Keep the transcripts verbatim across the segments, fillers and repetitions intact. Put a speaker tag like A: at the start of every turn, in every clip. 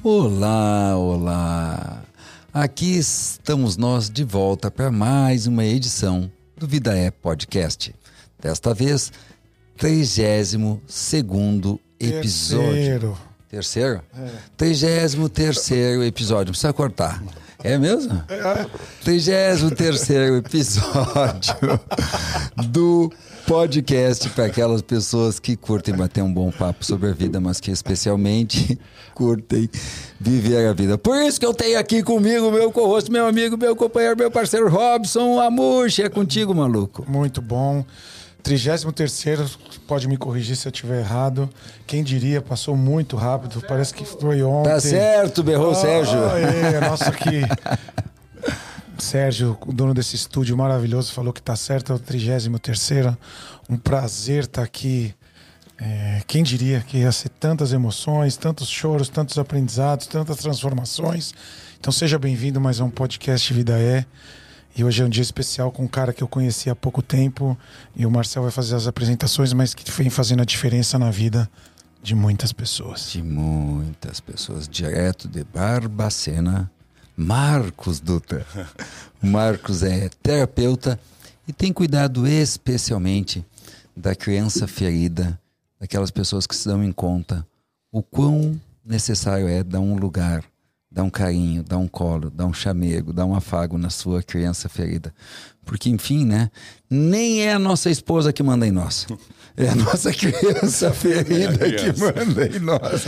A: Olá, olá! Aqui estamos nós de volta para mais uma edição do Vida É Podcast. Desta vez, trigésimo segundo episódio.
B: Terceiro.
A: Terceiro? É. trigésimo terceiro episódio. Não precisa cortar. É mesmo?
B: É.
A: trigésimo terceiro episódio do podcast para aquelas pessoas que curtem bater um bom papo sobre a vida, mas que especialmente curtem viver a vida. Por isso que eu tenho aqui comigo meu co-host, meu amigo, meu companheiro, meu parceiro Robson Amushi. É contigo, maluco.
B: Muito bom. trigésimo terceiro, pode me corrigir se eu estiver errado. Quem diria, passou muito rápido, parece que foi ontem.
A: Tá certo, berrou o Sérgio.
B: É, nossa, que... Sérgio, o dono desse estúdio maravilhoso, falou que tá certo, é o trigésimo terceiro. Um prazer estar aqui. É, quem diria que ia ser tantas emoções, tantos choros, tantos aprendizados, tantas transformações. Então seja bem-vindo a mais um podcast Vida É. E hoje é um dia especial com um cara que eu conheci há pouco tempo. E o Marcel vai fazer as apresentações, mas que vem fazendo a diferença na vida de muitas pessoas.
A: De muitas pessoas. Direto de Barbacena, Marcos Dutra. O Marcos é terapeuta e tem cuidado especialmente da criança ferida, daquelas pessoas que se dão em conta o quão necessário é dar um lugar, dar um carinho, dar um colo, dar um chamego, dar um afago na sua criança ferida. Porque, enfim, né? Nem é a nossa esposa que manda em nós. É a nossa criança ferida é criança. que manda em nós.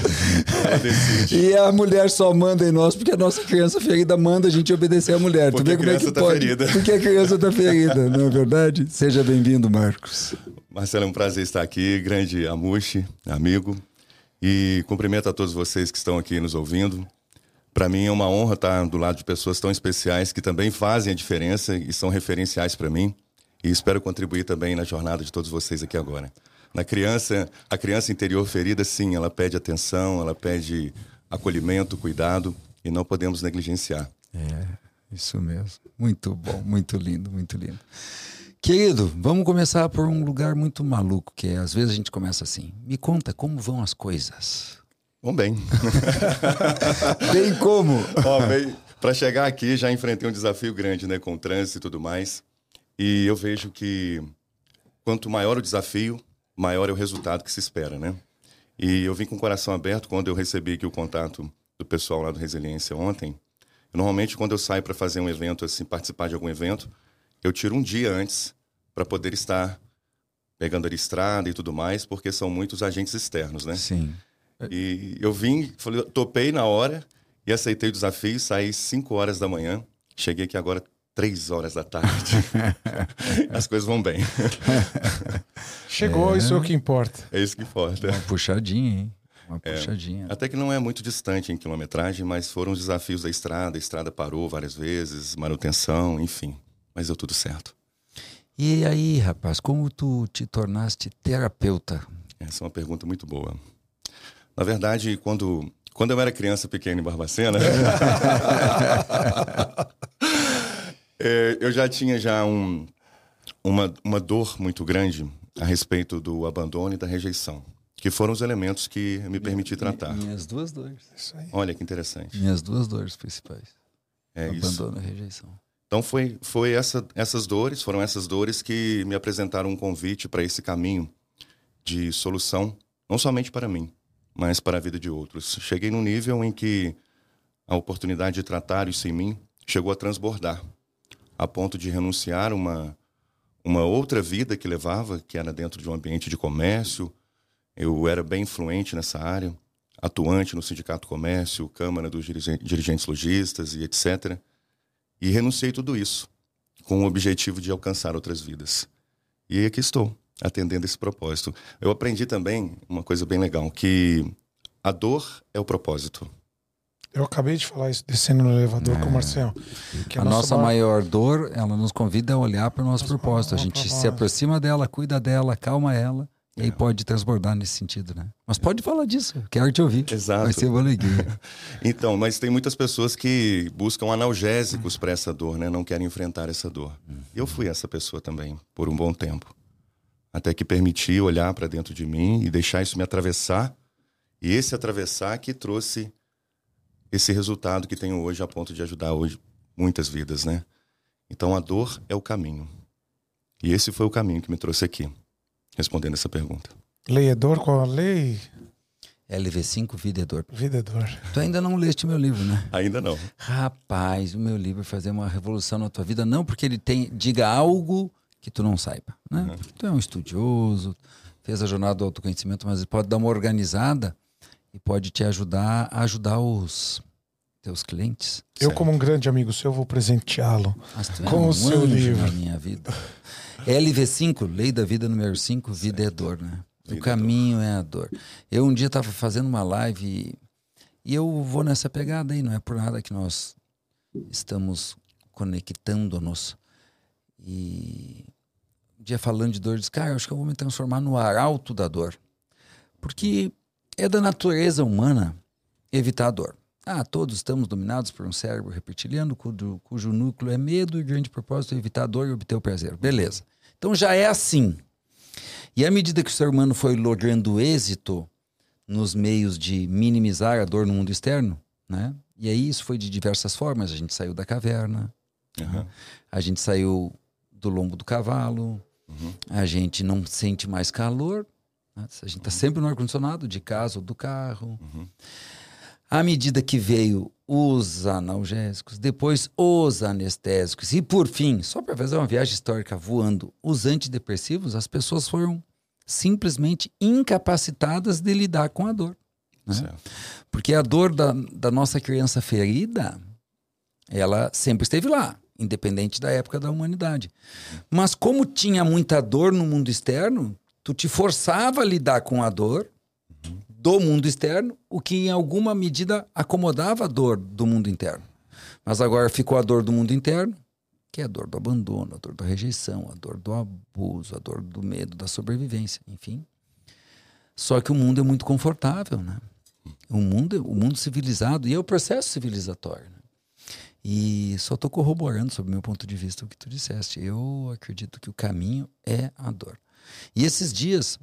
A: E a mulher só manda em nós porque a nossa criança ferida manda a gente obedecer à mulher.
C: Porque
A: tu vê
C: a
A: como é que
C: tá
A: pode?
C: Ferida.
A: Porque a criança está ferida, não é verdade? Seja bem-vindo, Marcos.
C: Marcelo, é um prazer estar aqui. Grande Amushi, amigo. E cumprimento a todos vocês que estão aqui nos ouvindo. Para mim é uma honra estar do lado de pessoas tão especiais que também fazem a diferença e são referenciais para mim. E espero contribuir também na jornada de todos vocês aqui agora. Na criança, a criança interior ferida, sim, ela pede atenção, ela pede acolhimento, cuidado, e não podemos negligenciar.
A: É, isso mesmo. Muito bom, muito lindo, muito lindo. Querido, vamos começar por um lugar muito maluco, que é, às vezes a gente começa assim. Me conta como vão as coisas.
C: Vão bem.
A: Bem como?
C: Ó, bem, para chegar aqui já enfrentei um desafio grande, né, com o trânsito e tudo mais. E eu vejo que quanto maior o desafio, maior é o resultado que se espera, né? E eu vim com o coração aberto quando eu recebi aqui o contato do pessoal lá do Resiliência ontem. Eu, normalmente, quando eu saio para fazer um evento, assim, participar de algum evento, eu tiro um dia antes para poder estar pegando a estrada e tudo mais, porque são muitos agentes externos, né?
A: Sim.
C: E eu vim, falei, topei na hora e aceitei o desafio, saí cinco horas da manhã, cheguei aqui agora três horas da tarde. As coisas vão bem.
B: Chegou, é. Isso é o que importa.
C: É isso que importa.
A: Uma puxadinha, hein? Uma puxadinha.
C: É, até que não é muito distante em quilometragem, mas foram os desafios da estrada. A estrada parou várias vezes, manutenção, enfim. Mas deu tudo certo.
A: E aí, rapaz, como tu te tornaste terapeuta?
C: Essa é uma pergunta muito boa. Na verdade, quando, quando eu era criança pequena em Barbacena... É, eu já tinha já um, uma, uma dor muito grande a respeito do abandono e da rejeição, que foram os elementos que me permiti tratar.
A: Minhas duas dores. Isso aí.
C: Olha que interessante.
A: Minhas duas dores principais.
C: É
A: abandono
C: isso.
A: e rejeição.
C: Então foi, foi essa, essas dores, foram essas dores que me apresentaram um convite para esse caminho de solução, não somente para mim, mas para a vida de outros. Cheguei num nível em que a oportunidade de tratar isso em mim chegou a transbordar, a ponto de renunciar a uma, uma outra vida que levava, que era dentro de um ambiente de comércio. Eu era bem influente nessa área, atuante no Sindicato Comércio, Câmara dos Dirigentes Lojistas e etcétera. E renunciei tudo isso, com o objetivo de alcançar outras vidas. E aqui estou, atendendo esse propósito. Eu aprendi também uma coisa bem legal, que a dor é o propósito.
B: Eu acabei de falar isso descendo no elevador é. com o Marcel.
A: Que a, a nossa maior... maior dor, ela nos convida a olhar para o nosso nossa, propósito. A gente propósito. se aproxima dela, cuida dela, acalma ela, é. e aí pode transbordar nesse sentido, né? Mas pode falar disso, quero te ouvir.
C: Exato.
A: Vai ser uma alegria.
C: Então, mas tem muitas pessoas que buscam analgésicos para essa dor, né? Não querem enfrentar essa dor. Uhum. Eu fui essa pessoa também, por um bom tempo. Até que permiti olhar para dentro de mim e deixar isso me atravessar. E esse atravessar que trouxe esse resultado que tenho hoje a ponto de ajudar hoje muitas vidas, né? Então a dor é o caminho. E esse foi o caminho que me trouxe aqui, respondendo essa pergunta.
B: Lei é dor? Qual a lei?
A: L V cinco, Vida é Dor.
B: Vida é dor.
A: Tu ainda não leste meu livro, né?
C: Ainda não.
A: Rapaz, o meu livro vai fazer uma revolução na tua vida, não porque ele tem, diga algo que tu não saiba, né?
C: Uhum.
A: Porque tu é um estudioso, fez a jornada do autoconhecimento, mas ele pode dar uma organizada e pode te ajudar a ajudar os teus clientes.
B: Eu,
C: Certo.
B: como um grande amigo seu, vou presenteá-lo
A: Mas tu é
B: com
A: um
B: o seu
A: anjo
B: livro.
A: na minha vida. L V cinco, Lei da Vida número cinco, Vida é Dor, né?
C: Vida
A: O
C: é
A: caminho é a dor. Eu um dia estava fazendo uma live e, e eu vou nessa pegada aí, não é por nada que nós estamos conectando-nos. E um dia falando de dor, eu disse, cara, eu acho que eu vou me transformar no arauto da dor. Porque é da natureza humana evitar a dor. Ah, todos estamos dominados por um cérebro reptiliano cujo, cujo núcleo é medo e o grande propósito é evitar a dor e obter o prazer. Beleza. Então já é assim. E à medida que o ser humano foi logrando êxito nos meios de minimizar a dor no mundo externo, né? E aí isso foi de diversas formas. A gente saiu da caverna,
C: Uhum.
A: né? A gente saiu do lombo do cavalo,
C: Uhum.
A: a gente não sente mais calor, né? A gente está sempre no ar-condicionado de casa ou do carro.
C: Uhum.
A: À medida que veio os analgésicos, depois os anestésicos e, por fim, só para fazer uma viagem histórica voando, os antidepressivos, as pessoas foram simplesmente incapacitadas de lidar com a dor. Né?
C: Certo.
A: Porque a dor da, da nossa criança ferida, ela sempre esteve lá, independente da época da humanidade. Mas como tinha muita dor no mundo externo, tu te forçava a lidar com a dor do mundo externo, o que em alguma medida acomodava a dor do mundo interno. Mas agora ficou a dor do mundo interno, que é a dor do abandono, a dor da rejeição, a dor do abuso, a dor do medo, da sobrevivência, enfim. Só que o mundo é muito confortável, né? O mundo, o mundo civilizado, e é o processo civilizatório. Né? E só estou corroborando sobre o meu ponto de vista o que tu disseste. Eu acredito que o caminho é a dor. E esses dias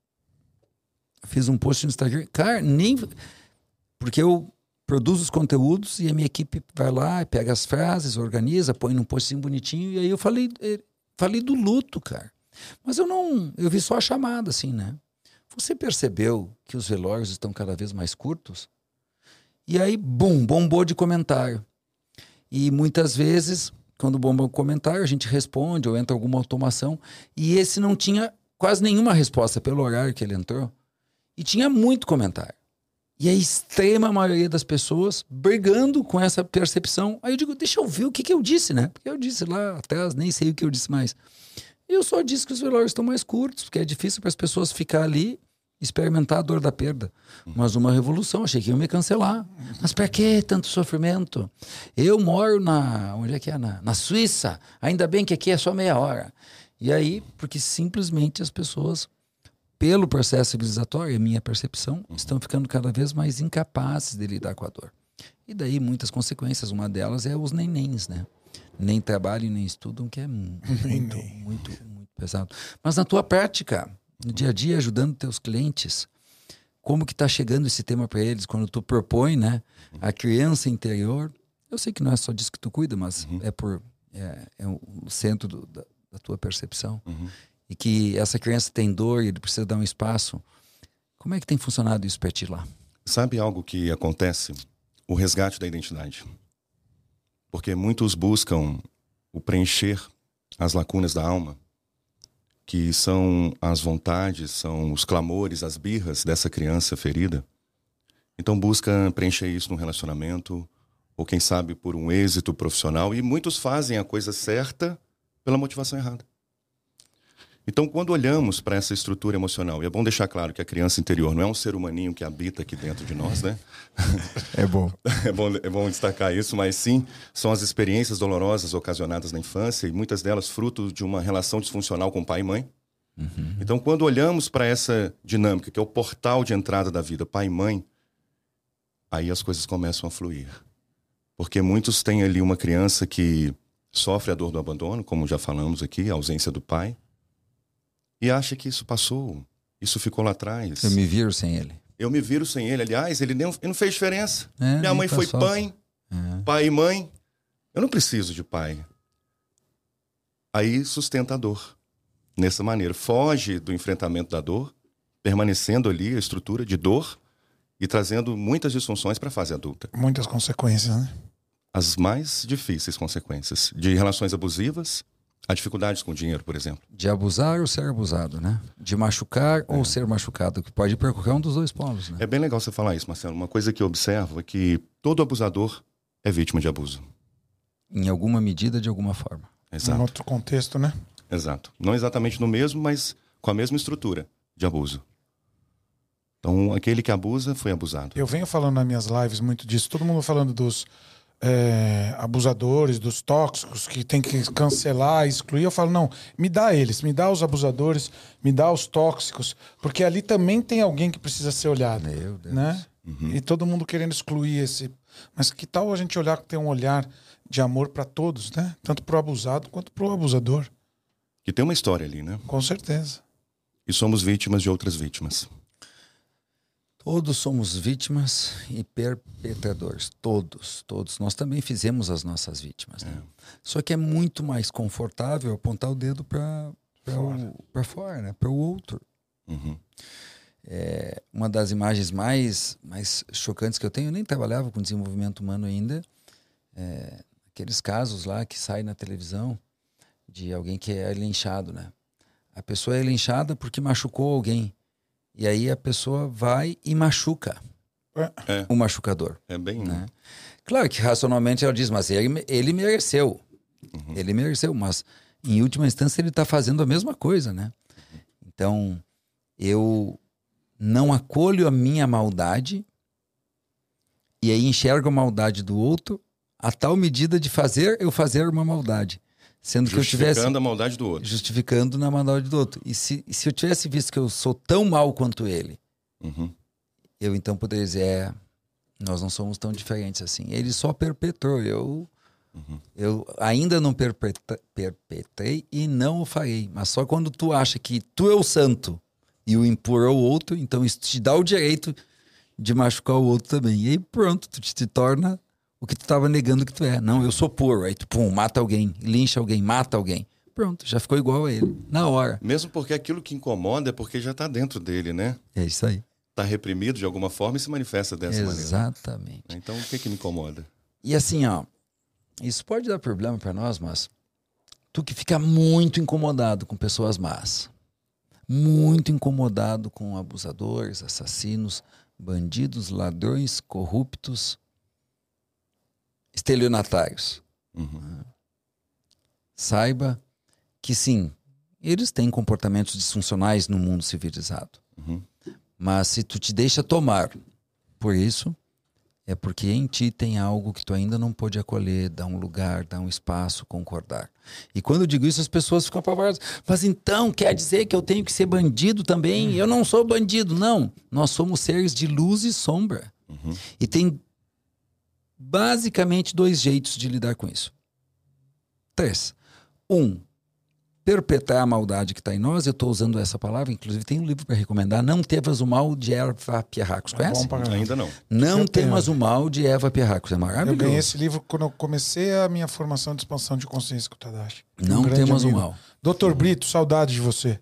A: fiz um post no Instagram, cara, nem... Porque eu produzo os conteúdos e a minha equipe vai lá, pega as frases, organiza, põe num postinho bonitinho, e aí eu falei, falei do luto, cara. Mas eu não... Eu vi só a chamada, assim, né? Você percebeu que os velórios estão cada vez mais curtos? E aí, bum, bombou de comentário. E muitas vezes, quando bomba o comentário, a gente responde ou entra alguma automação, e esse não tinha quase nenhuma resposta pelo horário que ele entrou. E tinha muito comentário. E a extrema maioria das pessoas brigando com essa percepção. Aí eu digo, deixa eu ver o que, que eu disse, né? Porque eu disse lá atrás, nem sei o que eu disse mais. Eu só disse que os velórios estão mais curtos, porque é difícil para as pessoas ficar ali e experimentar a dor da perda. Mas uma revolução, achei que iam me cancelar. Mas para que tanto sofrimento? Eu moro na... Onde é que é? Na, na Suíça. Ainda bem que aqui é só meia hora. E aí, porque simplesmente as pessoas... pelo processo civilizatório, a minha percepção, estão ficando cada vez mais incapazes de lidar com a dor. E daí muitas consequências, uma delas é os nenéns, né? Nem trabalham, nem estudam, que é muito, muito, muito, muito pesado. Mas na tua prática, no dia a dia, ajudando teus clientes, como que tá chegando esse tema para eles, quando tu propõe, né, a criança interior, eu sei que não é só disso que tu cuida, mas uhum. é por é, é o centro do, da, da tua percepção. Uhum. E que essa criança tem dor e ele precisa dar um espaço. Como é que tem funcionado isso para ti lá?
C: Sabe algo que acontece? O resgate da identidade. Porque muitos buscam o preencher as lacunas da alma, que são as vontades, são os clamores, as birras dessa criança ferida. Então busca preencher isso num relacionamento, ou quem sabe por um êxito profissional. E muitos fazem a coisa certa pela motivação errada. Então, quando olhamos para essa estrutura emocional, e é bom deixar claro que a criança interior não é um ser humaninho que habita aqui dentro de nós, né?
B: É bom.
C: É bom, é bom destacar isso, mas sim, são as experiências dolorosas ocasionadas na infância, e muitas delas fruto de uma relação disfuncional com pai e mãe. Uhum. Então, quando olhamos para essa dinâmica, que é o portal de entrada da vida, pai e mãe, aí as coisas começam a fluir. Porque muitos têm ali uma criança que sofre a dor do abandono, como já falamos aqui, a ausência do pai, e acha que isso passou, isso ficou lá atrás.
A: Eu me viro sem ele.
C: Eu me viro sem ele. Aliás, ele, nem, ele não fez diferença.
A: É,
C: Minha mãe foi
A: falta.
C: pai,
A: É.
C: pai e mãe. Eu não preciso de pai. Aí sustenta a dor. Nessa maneira. Foge do enfrentamento da dor, permanecendo ali a estrutura de dor e trazendo muitas disfunções para a fase adulta.
B: Muitas consequências, né?
C: As mais difíceis consequências. De relações abusivas, a dificuldades com o dinheiro, por exemplo.
A: De abusar ou ser abusado, né? De machucar ou ser machucado, que pode percorrer um dos dois polos, né?
C: É bem legal você falar isso, Marcelo. Uma coisa que eu observo é que todo abusador é vítima de abuso.
A: Em alguma medida, de alguma forma.
C: Exato.
B: Em outro contexto, né?
C: Exato. Não exatamente no mesmo, mas com a mesma estrutura de abuso. Então, aquele que abusa foi abusado.
B: Eu venho falando nas minhas lives muito disso. Todo mundo falando dos é, abusadores, dos tóxicos, que tem que cancelar, excluir. Eu falo, não, me dá eles, me dá os abusadores, me dá os tóxicos, porque ali também tem alguém que precisa ser olhado.
A: Meu Deus.
B: Né?
C: Uhum.
B: E todo mundo querendo excluir esse... Mas que tal a gente olhar, ter um olhar de amor para todos, né? Tanto pro abusado quanto pro abusador.
C: Que tem uma história ali, né?
B: Com certeza.
C: E somos vítimas de outras vítimas.
A: Todos somos vítimas e perpetradores. Todos, todos. Nós também fizemos as nossas vítimas. Né?
C: É.
A: Só que é muito mais confortável apontar o dedo para fora, pra fora, né? Para o outro.
C: Uhum.
A: É, uma das imagens mais, mais chocantes que eu tenho, eu nem trabalhava com desenvolvimento humano ainda, é, aqueles casos lá que saem na televisão de alguém que é linchado, né? A pessoa é linchada porque machucou alguém. E aí a pessoa vai e machuca
C: É.
A: o machucador.
C: É bem...
A: Né? Claro que racionalmente ela diz, mas ele, ele mereceu. Uhum. Ele mereceu, mas em última instância ele está fazendo a mesma coisa, né? Então, eu não acolho a minha maldade e aí enxergo a maldade do outro a tal medida de fazer eu fazer uma maldade. Sendo que eu tivesse...
C: Justificando a maldade do outro.
A: Justificando na maldade do outro. E se, e se eu tivesse visto que eu sou tão mal quanto ele,
C: Uhum.
A: eu então poderia dizer, é, nós não somos tão diferentes assim. Ele só perpetrou, eu, uhum. eu ainda não perpetra, perpetrei e não o farei. Mas só quando tu acha que tu é o santo e o impuro é o outro, então isso te dá o direito de machucar o outro também. E aí pronto, tu te, te torna o que tu estava negando que tu é. Não, eu sou puro. Aí tu, pum, mata alguém, lincha alguém, mata alguém. Pronto, já ficou igual a ele, na hora.
C: Mesmo porque aquilo que incomoda é porque já está dentro dele, né?
A: É isso aí.
C: Está reprimido de alguma forma e se manifesta dessa maneira.
A: Exatamente.
C: Então, o que que me incomoda?
A: E assim, ó, isso pode dar problema para nós, mas tu que fica muito incomodado com pessoas más, muito incomodado com abusadores, assassinos, bandidos, ladrões, corruptos, estelionatários.
C: Uhum.
A: Saiba que sim, eles têm comportamentos disfuncionais no mundo civilizado.
C: Uhum.
A: Mas se tu te deixa tomar por isso, é porque em ti tem algo que tu ainda não pôde acolher, dar um lugar, dar um espaço, concordar. E quando eu digo isso, as pessoas ficam apavoradas. Mas então quer dizer que eu tenho que ser bandido também? Eu não sou bandido. Não, nós somos seres de luz e sombra.
C: Uhum.
A: E tem basicamente dois jeitos de lidar com isso. Três. Um, perpetrar a maldade que está em nós. Eu estou usando essa palavra, inclusive tem um livro para recomendar. Não Temas o Mal, de Eva Pierracos. Conhece?
B: É
C: Ainda não.
A: Não
B: Eu
A: Temas
B: tenho.
A: o Mal, de Eva Pierracos. É
B: Eu
A: maravilhoso.
B: ganhei esse livro quando eu comecei a minha formação de expansão de consciência com o Tadashi.
A: Não
B: Um grande
A: temas
B: amigo.
A: o mal.
B: doutor Brito, saudade de você.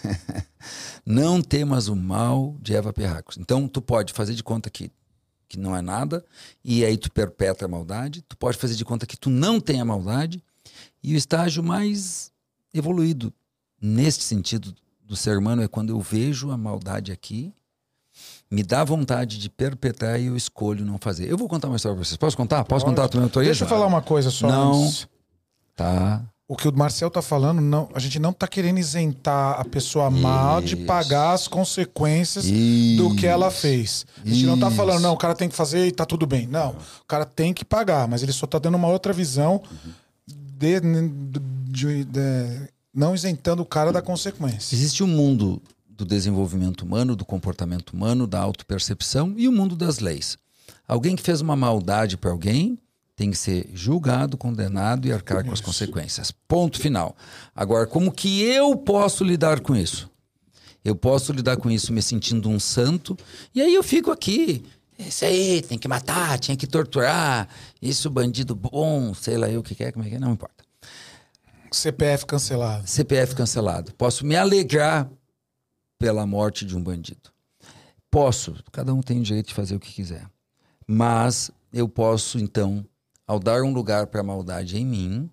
A: Não temas o mal, de Eva Pierracos. Então, tu pode fazer de conta que, que não é nada, e aí tu perpetra a maldade. Tu pode fazer de conta que tu não tem a maldade. E o estágio mais evoluído neste sentido do ser humano é quando eu vejo a maldade aqui, me dá vontade de perpetrar e eu escolho não fazer. Eu vou contar uma história para vocês. Posso contar? Posso
B: Pode.
A: contar a tua autoria?
B: Deixa eu falar uma coisa só
A: Não.
B: antes.
A: Tá.
B: O que o Marcel tá falando, não, a gente não tá querendo isentar a pessoa má de
A: Isso.
B: pagar as consequências
A: Isso.
B: do que ela fez. A gente não tá
A: Isso.
B: falando, não, o cara tem que fazer e tá tudo bem. Não, o cara tem que pagar, mas ele só tá dando uma outra visão de, de- de- não isentando o cara da consequência.
A: Existe um mundo do desenvolvimento humano, do comportamento humano, da autopercepção e o mundo das leis. Alguém que fez uma maldade para alguém tem que ser julgado, condenado e arcar com as consequências. Ponto final. Agora, como que eu posso lidar com isso? Eu posso lidar com isso me sentindo um santo, e aí eu fico aqui, isso aí, tem que matar, tinha que torturar, isso bandido bom, sei lá eu o que quer, como é que é, não importa.
B: C P F cancelado.
A: C P F cancelado. Posso me alegrar pela morte de um bandido. Posso, cada um tem o direito de fazer o que quiser. Mas eu posso, então, ao dar um lugar para a maldade em mim,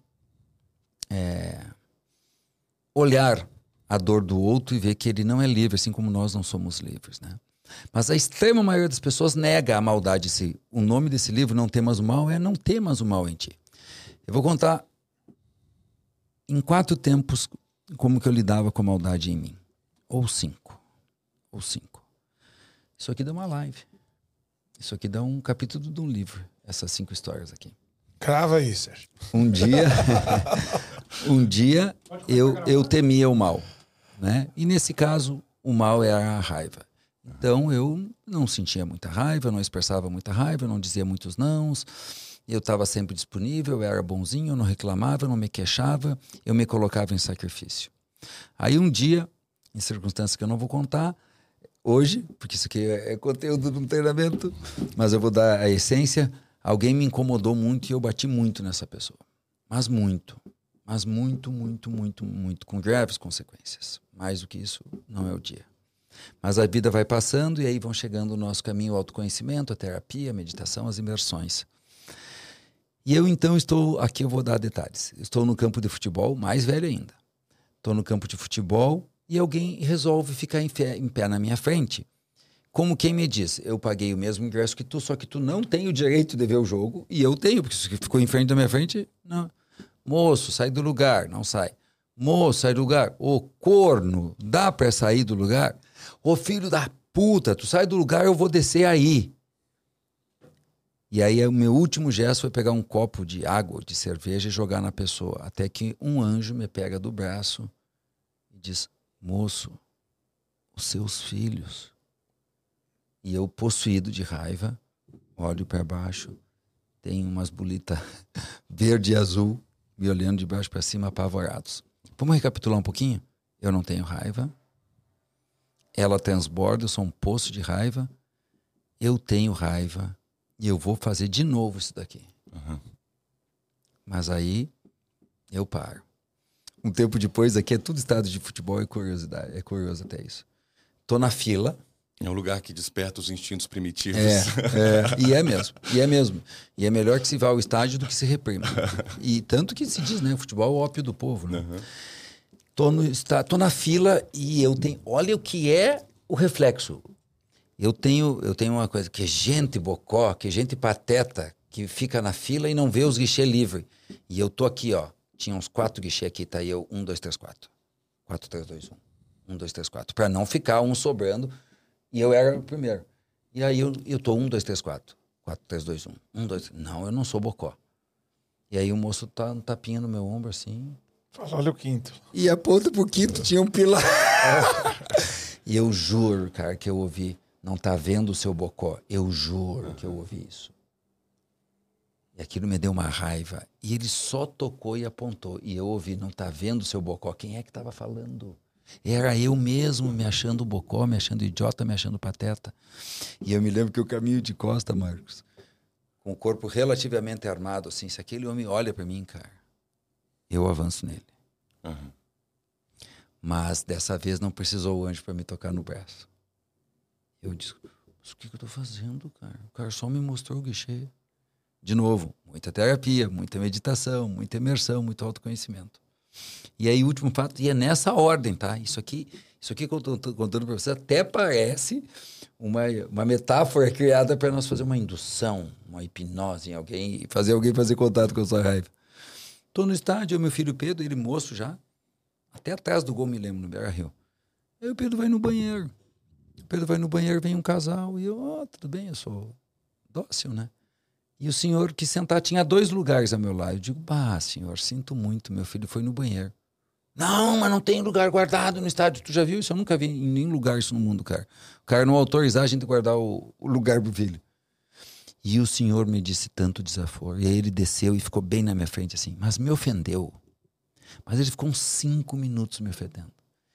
A: é, olhar a dor do outro e ver que ele não é livre, assim como nós não somos livres, né? Mas a extrema maioria das pessoas nega a maldade. Se o nome desse livro, Não Temas o Mal, é Não Temas o Mal em Ti. Eu vou contar em quatro tempos como que eu lidava com a maldade em mim. Ou cinco. Ou cinco. Isso aqui dá uma live. Isso aqui dá um capítulo de um livro. Essas cinco histórias aqui.
B: Crava aí, Sérgio.
A: Um dia, um dia eu, eu temia o mal, né? E nesse caso, o mal era a raiva. Então eu não sentia muita raiva, não expressava muita raiva, não dizia muitos nãos. Eu estava sempre disponível, eu era bonzinho, eu não reclamava, eu não me queixava, eu me colocava em sacrifício. Aí um dia, em circunstâncias que eu não vou contar hoje, porque isso aqui é conteúdo de um treinamento, mas eu vou dar a essência. Alguém me incomodou muito e eu bati muito nessa pessoa. Mas muito. Mas muito, muito, muito, muito. Com graves consequências. Mais do que isso, não é o dia. Mas a vida vai passando e aí vão chegando o nosso caminho, o autoconhecimento, a terapia, a meditação, as imersões. E eu então estou, aqui eu vou dar detalhes. Estou no campo de futebol, mais velho ainda. Estou no campo de futebol e alguém resolve ficar em pé, em pé na minha frente. Como quem me diz, eu paguei o mesmo ingresso que tu, só que tu não tem o direito de ver o jogo, e eu tenho, porque se ficou em frente da minha frente, não. Moço, sai do lugar, não sai. Moço, sai do lugar. Ô, corno, dá pra sair do lugar? Ô, filho da puta, tu sai do lugar, eu vou descer aí. E aí o meu último gesto foi pegar um copo de água, de cerveja e jogar na pessoa, até que um anjo me pega do braço e diz, moço, os seus filhos... E eu, possuído de raiva, olho para baixo, tem umas bolitas verde e azul, me olhando de baixo para cima, apavorados. Vamos recapitular um pouquinho? Eu não tenho raiva. Ela transborda, eu sou um poço de raiva. Eu tenho raiva e eu vou fazer de novo isso daqui. Uhum. Mas aí, eu paro. Um tempo depois, aqui é tudo estado de futebol e curiosidade. É curioso até isso. Tô na fila.
C: É um lugar que desperta os instintos primitivos.
A: É, é, e é mesmo, e é mesmo. E é melhor que se vá ao estádio do que se reprima. E tanto que se diz, né? Futebol é o ópio do povo, né? Uhum. Tô, no, está, tô na fila e eu tenho... Olha o que é o reflexo. Eu tenho, eu tenho uma coisa, que gente bocó, que gente pateta, que fica na fila e não vê os guichês livres. E eu tô aqui, ó. Tinha uns quatro guichês aqui, tá aí eu, um, dois, três, quatro. Quatro, três, dois, um. Um, dois, três, quatro. Pra não ficar um sobrando... E eu era o primeiro. E aí eu, eu tô um, dois, três, quatro. Quatro, três, dois, um. Um, dois... Não, eu não sou bocó. E aí o moço tá um tapinha no meu ombro, assim.
B: Fala, olha o quinto.
A: E aponta pro quinto, tinha um pilar. E eu juro, cara, que eu ouvi. Não tá vendo o seu bocó? Eu juro que eu ouvi isso. E aquilo me deu uma raiva. E ele só tocou e apontou. E eu ouvi, não tá vendo o seu bocó? Quem é que tava falando? Era eu mesmo me achando bocó, me achando idiota, me achando pateta. E eu me lembro que eu caminho de costa, Marcos, com o corpo relativamente armado, assim, se aquele homem olha para mim, cara, eu avanço nele. Uhum. Mas dessa vez não precisou o anjo para me tocar no braço. Eu disse, mas o que, que eu tô fazendo, cara? O cara só me mostrou o guichê. De novo, muita terapia, muita meditação, muita imersão, muito autoconhecimento. E aí, o último fato, e é nessa ordem, tá? Isso aqui, isso aqui que eu tô, tô contando para você até parece uma, uma metáfora criada para nós fazer uma indução, uma hipnose em alguém e fazer alguém fazer contato com a sua raiva. Tô no estádio, meu filho Pedro, ele moço já, até atrás do gol, me lembro, no Beira-Rio. Aí o Pedro vai no banheiro. O Pedro vai no banheiro, vem um casal, e eu, ó, oh, tudo bem, eu sou dócil, né? E o senhor que sentar tinha dois lugares ao meu lado. Eu digo, bah, senhor, sinto muito, meu filho foi no banheiro. Não, mas não tem lugar guardado no estádio. Tu já viu isso? Eu nunca vi em nenhum lugar isso no mundo, cara. O cara não autorizar a gente a guardar o, o lugar pro filho. E o senhor me disse tanto desaforo. E aí ele desceu e ficou bem na minha frente assim, mas me ofendeu. Mas ele ficou uns cinco minutos me ofendendo.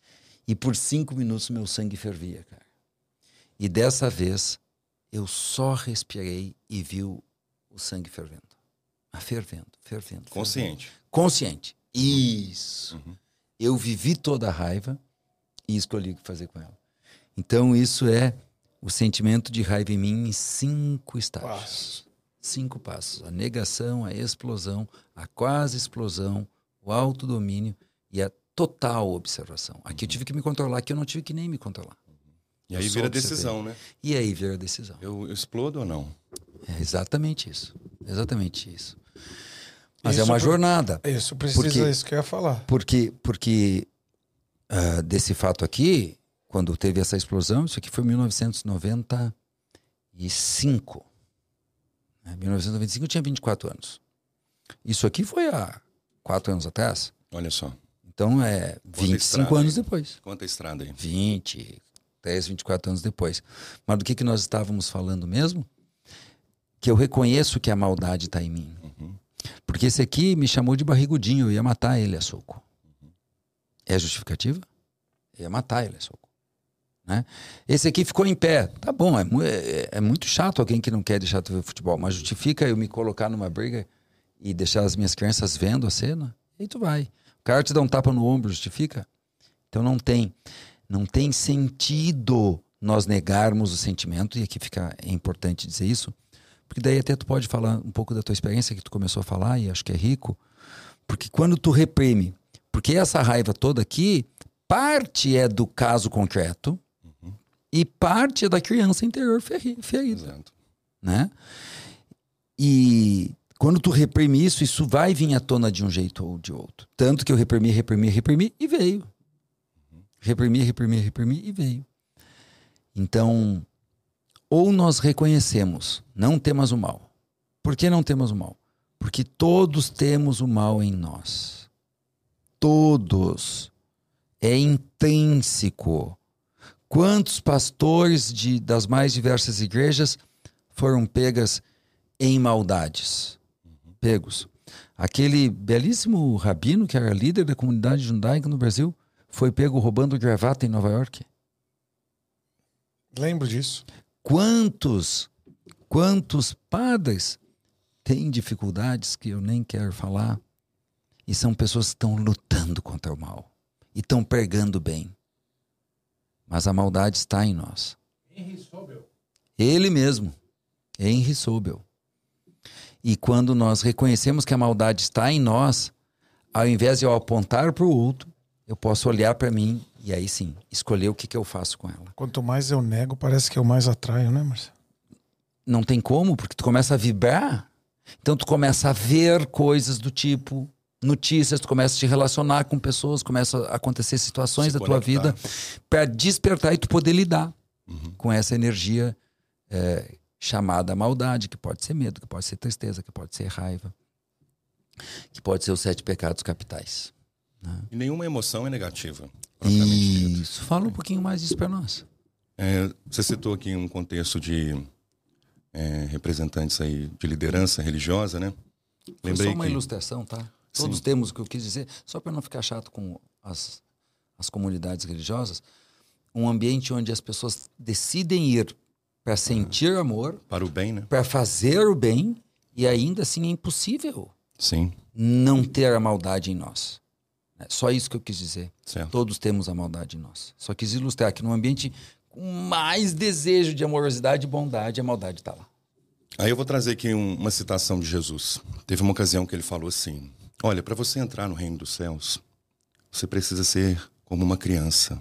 A: E por cinco minutos meu sangue fervia, cara. E dessa vez eu só respirei e vi o, o sangue fervendo. Ah, fervendo, fervendo.
C: Consciente.
A: Fervendo. Consciente. Isso. Uhum. Eu vivi toda a raiva e escolhi o que fazer com ela. Então isso é o sentimento de raiva em mim em cinco estágios. Passos. Cinco passos. A negação, a explosão, a quase explosão, o autodomínio e a total observação. Aqui eu tive que me controlar, aqui eu não tive que nem me controlar.
C: E aí vira decisão, né?
A: E aí vira decisão.
C: Eu, eu explodo ou não?
A: É exatamente isso. Exatamente isso. Mas isso é uma
B: por...
A: jornada.
B: Isso precisa, porque, isso que eu ia falar.
A: Porque, porque uh, desse fato aqui, quando teve essa explosão, isso aqui foi em mil novecentos e noventa e cinco. Em mil novecentos e noventa e cinco eu tinha vinte e quatro anos. Isso aqui foi há quatro anos atrás.
C: Olha só.
A: Então é vinte e cinco anos depois.
C: Quanta estrada aí?
A: vinte, dez, vinte e quatro anos depois. Mas do que, que nós estávamos falando mesmo? Que eu reconheço que a maldade está em mim. Uhum. Porque esse aqui me chamou de barrigudinho, eu ia matar ele a soco. Uhum. É justificativa? Eu ia matar ele a soco. Né? Esse aqui ficou em pé. Tá bom, é, é, é muito chato alguém que não quer deixar de ver futebol, mas justifica eu me colocar numa briga e deixar as minhas crianças vendo a cena? E tu vai. O cara te dá um tapa no ombro, justifica? Então não tem. Não tem sentido nós negarmos o sentimento, e aqui fica, é importante dizer isso, porque daí até tu pode falar um pouco da tua experiência que tu começou a falar, e acho que é rico, porque quando tu reprime, porque essa raiva toda aqui, parte é do caso concreto, uhum. e parte é da criança interior ferida. Exato. Né? E quando tu reprime isso, isso vai vir à tona de um jeito ou de outro. Tanto que eu reprimi, reprimi, reprimi e veio. Uhum. Reprimi, reprimi, reprimi e veio. Então, ou nós reconhecemos, não temos o mal. Por que não temos o mal? Porque todos temos o mal em nós. Todos. É intrínseco. Quantos pastores de, das mais diversas igrejas foram pegas em maldades? Uhum. Pegos. Aquele belíssimo rabino que era líder da comunidade judaica no Brasil foi pego roubando gravata em Nova York.
B: Lembro disso.
A: Quantos, quantos padres têm dificuldades que eu nem quero falar e são pessoas que estão lutando contra o mal e estão pregando o bem. Mas a maldade está em nós. Henry Sobel. Ele mesmo. Henry Sobel. E quando nós reconhecemos que a maldade está em nós, ao invés de eu apontar para o outro, eu posso olhar para mim e aí sim, escolher o que, que eu faço com ela.
B: Quanto mais eu nego, parece que eu mais atraio, né, Marcelo?
A: Não tem como, porque tu começa a vibrar. Então tu começa a ver coisas do tipo, notícias, tu começa a te relacionar com pessoas, começa a acontecer situações Se da conectar. tua vida para despertar e tu poder lidar uhum. com essa energia é, chamada maldade, que pode ser medo, que pode ser tristeza, que pode ser raiva, que pode ser os sete pecados capitais. Né?
C: E nenhuma emoção é negativa.
A: Isso. Fala um pouquinho mais disso para nós.
C: É, você citou aqui um contexto de é, representantes aí de liderança religiosa, né?
A: Foi só uma que... ilustração, tá? Todos Sim. temos o que eu quis dizer, só para não ficar chato com as, as comunidades religiosas, um ambiente onde as pessoas decidem ir para sentir ah, amor,
C: para o bem, né?
A: Para fazer o bem, e ainda assim é impossível
C: Sim.
A: não ter a maldade em nós. É só isso que eu quis dizer.
C: Certo.
A: Todos temos a maldade em nós. Só quis ilustrar que num ambiente com mais desejo de amorosidade e bondade, a maldade está lá.
C: Aí eu vou trazer aqui um, uma citação de Jesus. Teve uma ocasião que ele falou assim: olha, para você entrar no reino dos céus, você precisa ser como uma criança.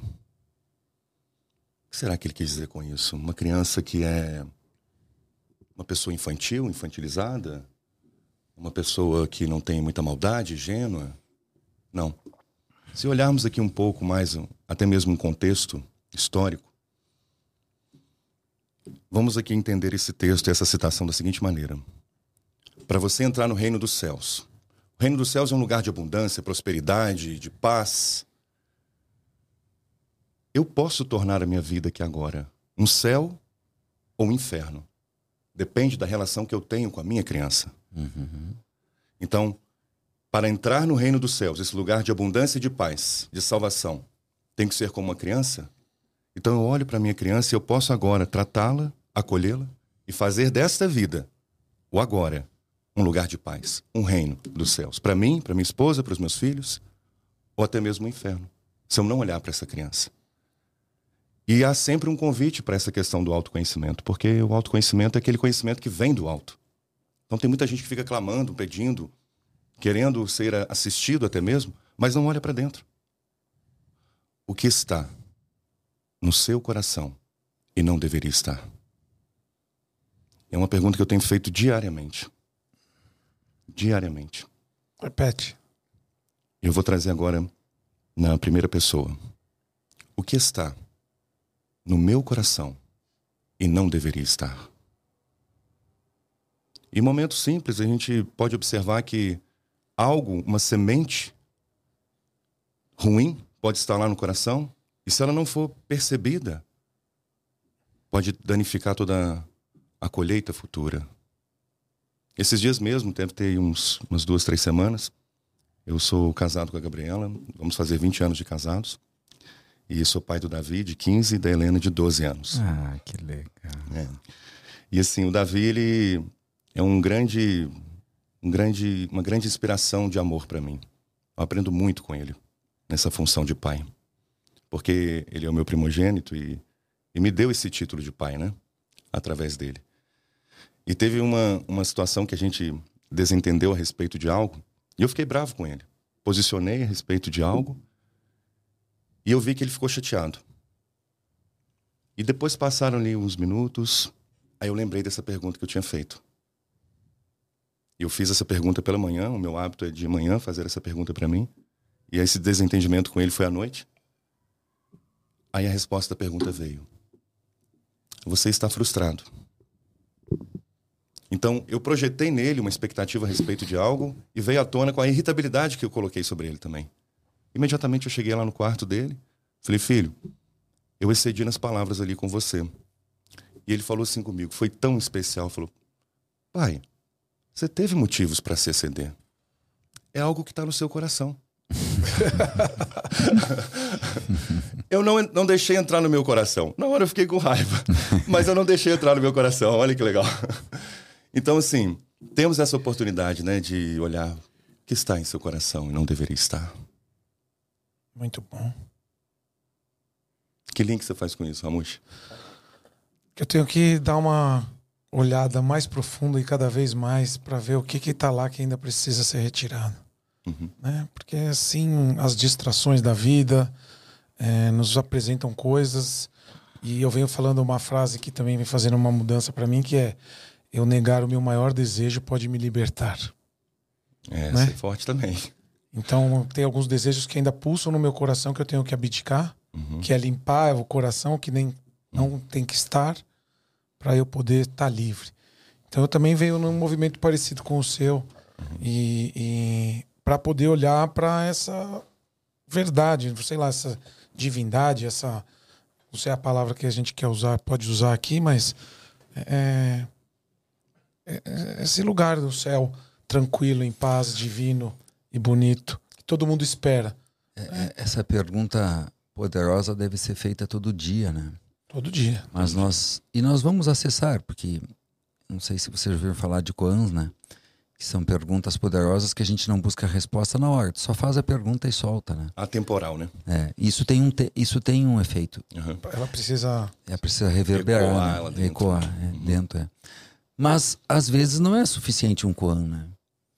C: O que será que ele quis dizer com isso? Uma criança que é uma pessoa infantil, infantilizada? Uma pessoa que não tem muita maldade, ingênua? Não. Se olharmos aqui um pouco mais, até mesmo um contexto histórico, vamos aqui entender esse texto e essa citação da seguinte maneira. Para você entrar no reino dos céus. O reino dos céus é um lugar de abundância, prosperidade, de paz. Eu posso tornar a minha vida aqui agora um céu ou um inferno. Depende da relação que eu tenho com a minha criança. Uhum. Então, para entrar no reino dos céus, esse lugar de abundância e de paz, de salvação, tem que ser como uma criança, então eu olho para minha criança e eu posso agora tratá-la, acolhê-la e fazer desta vida, o agora, um lugar de paz, um reino dos céus. Para mim, para minha esposa, para os meus filhos, ou até mesmo o inferno, se eu não olhar para essa criança. E há sempre um convite para essa questão do autoconhecimento, porque o autoconhecimento é aquele conhecimento que vem do alto. Então tem muita gente que fica clamando, pedindo, querendo ser assistido até mesmo, mas não olha para dentro. O que está no seu coração e não deveria estar? É uma pergunta que eu tenho feito diariamente. Diariamente.
B: Repete.
C: Eu vou trazer agora na primeira pessoa. O que está no meu coração e não deveria estar? Em momentos simples, a gente pode observar que algo, uma semente ruim, pode estar lá no coração, e se ela não for percebida, pode danificar toda a colheita futura. Esses dias mesmo, deve ter uns, umas duas, três semanas, eu sou casado com a Gabriela, vamos fazer vinte anos de casados, e sou pai do Davi, de quinze, e da Helena, de doze anos.
A: Ah, que legal.
C: É. E assim, o Davi, ele é um grande, um grande, uma grande inspiração de amor para mim. Eu aprendo muito com ele, nessa função de pai. Porque ele é o meu primogênito e, e me deu esse título de pai, né? Através dele. E teve uma, uma situação que a gente desentendeu a respeito de algo, e eu fiquei bravo com ele. Posicionei a respeito de algo, e eu vi que ele ficou chateado. E depois passaram ali uns minutos, aí eu lembrei dessa pergunta que eu tinha feito. Eu fiz essa pergunta pela manhã, o meu hábito é de manhã fazer essa pergunta para mim. E esse desentendimento com ele foi à noite. Aí a resposta da pergunta veio. Você está frustrado. Então, eu projetei nele uma expectativa a respeito de algo e veio à tona com a irritabilidade que eu coloquei sobre ele também. Imediatamente eu cheguei lá no quarto dele, falei, filho, eu excedi nas palavras ali com você. E ele falou assim comigo, foi tão especial, falou, pai, você teve motivos para se exceder. É algo que está no seu coração. Eu não, não deixei entrar no meu coração. Na hora eu fiquei com raiva, mas eu não deixei entrar no meu coração. Olha que legal. Então, assim, temos essa oportunidade, né, de olhar o que está em seu coração e não deveria estar.
B: Muito bom.
C: Que link você faz com isso, Ramush?
B: Eu tenho que dar uma olhada mais profunda e cada vez mais para ver o que que está lá que ainda precisa ser retirado.
C: Uhum.
B: Né? Porque assim, as distrações da vida é, nos apresentam coisas, e eu venho falando uma frase que também vem fazendo uma mudança para mim, que é: eu negar o meu maior desejo pode me libertar.
C: É,
B: né?
C: Essa é forte também.
B: Então tem alguns desejos que ainda pulsam no meu coração que eu tenho que abdicar,
C: Uhum.
B: que é limpar o coração que nem não tem que estar, para eu poder estar livre. Então eu também venho num movimento parecido com o seu, uhum. e, e para poder olhar para essa verdade, sei lá, essa divindade, essa, não sei a palavra que a gente quer usar, pode usar aqui, mas é, é, é esse lugar do céu tranquilo, em paz, divino e bonito, que todo mundo espera.
A: É, essa pergunta poderosa deve ser feita todo dia, né?
B: Todo dia.
A: Mas
B: todo
A: nós
B: dia.
A: e nós vamos acessar, porque não sei se vocês já ouviram falar de koans, né? Que são perguntas poderosas que a gente não busca a resposta na hora, só faz a pergunta e solta, né?
C: Atemporal, né?
A: É, isso tem um te, isso tem um efeito.
C: Uhum.
B: Ela precisa
A: é precisa reverberar,
C: ecoar,
A: né?
C: ela dentro.
A: Ecoar, é,
C: Uhum.
A: dentro, é. Mas às vezes não é suficiente um koan, né?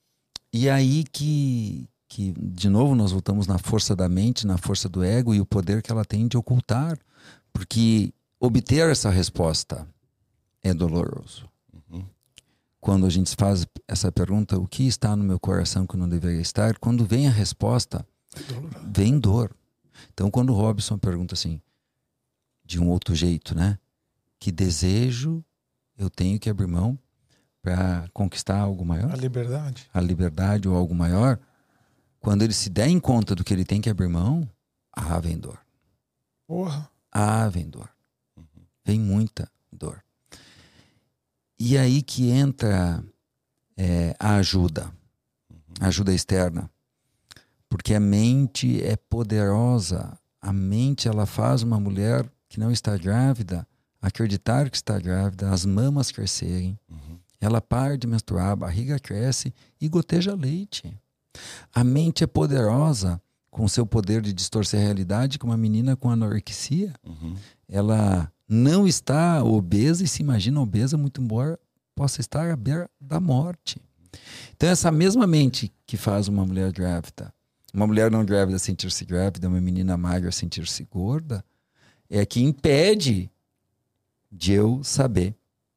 A: E aí que que de novo nós voltamos na força da mente, na força do ego e o poder que ela tem de ocultar, porque obter essa resposta é doloroso.
C: Uhum.
A: Quando a gente faz essa pergunta, o que está no meu coração que não deveria estar? Quando vem a resposta, vem dor. Então, quando o Robson pergunta assim, de um outro jeito, né? Que desejo eu tenho que abrir mão para conquistar algo maior?
B: a liberdade.
A: A liberdade ou algo maior? Quando ele se der em conta do que ele tem que abrir mão, ah, vem dor.
B: Porra.
A: Ah, vem dor. Vem muita dor. E aí que entra é, a ajuda, a ajuda externa. Porque a mente é poderosa a mente ela faz uma mulher que não está grávida acreditar que está grávida, as mamas crescerem, uhum. ela para de menstruar, a barriga cresce e goteja leite. A mente é poderosa com seu poder de distorcer a realidade, como uma menina com anorexia. Uhum. Ela não está obesa e se imagina obesa, muito embora possa estar à beira da morte. Então essa mesma mente que faz uma mulher grávida, uma mulher não grávida sentir-se grávida, uma menina magra sentir-se gorda, é que impede de eu saber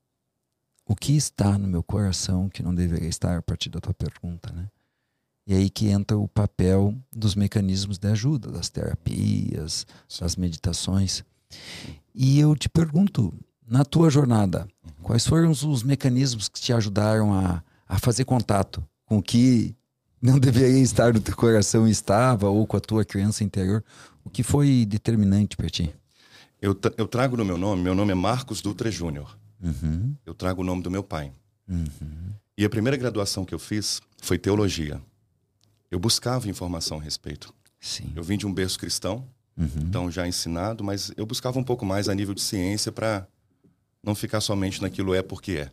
A: o que está no meu coração que não deveria estar a partir da tua pergunta, né? E aí que entra o papel dos mecanismos de ajuda, das terapias, das meditações. E eu te pergunto, na tua jornada, uhum. quais foram os mecanismos que te ajudaram a, a fazer contato com o que não deveria estar no teu coração e estava, ou com a tua criança interior? O que foi determinante para ti?
C: Eu, tra- eu trago no meu nome, meu nome é Marcos Dutra Júnior.
A: Uhum.
C: Eu trago o nome do meu pai.
A: Uhum.
C: E a primeira graduação que eu fiz foi teologia. Eu buscava informação a respeito.
A: Sim.
C: Eu vim de um berço cristão, uhum. então já ensinado, mas eu buscava um pouco mais a nível de ciência para não ficar somente naquilo é porque é.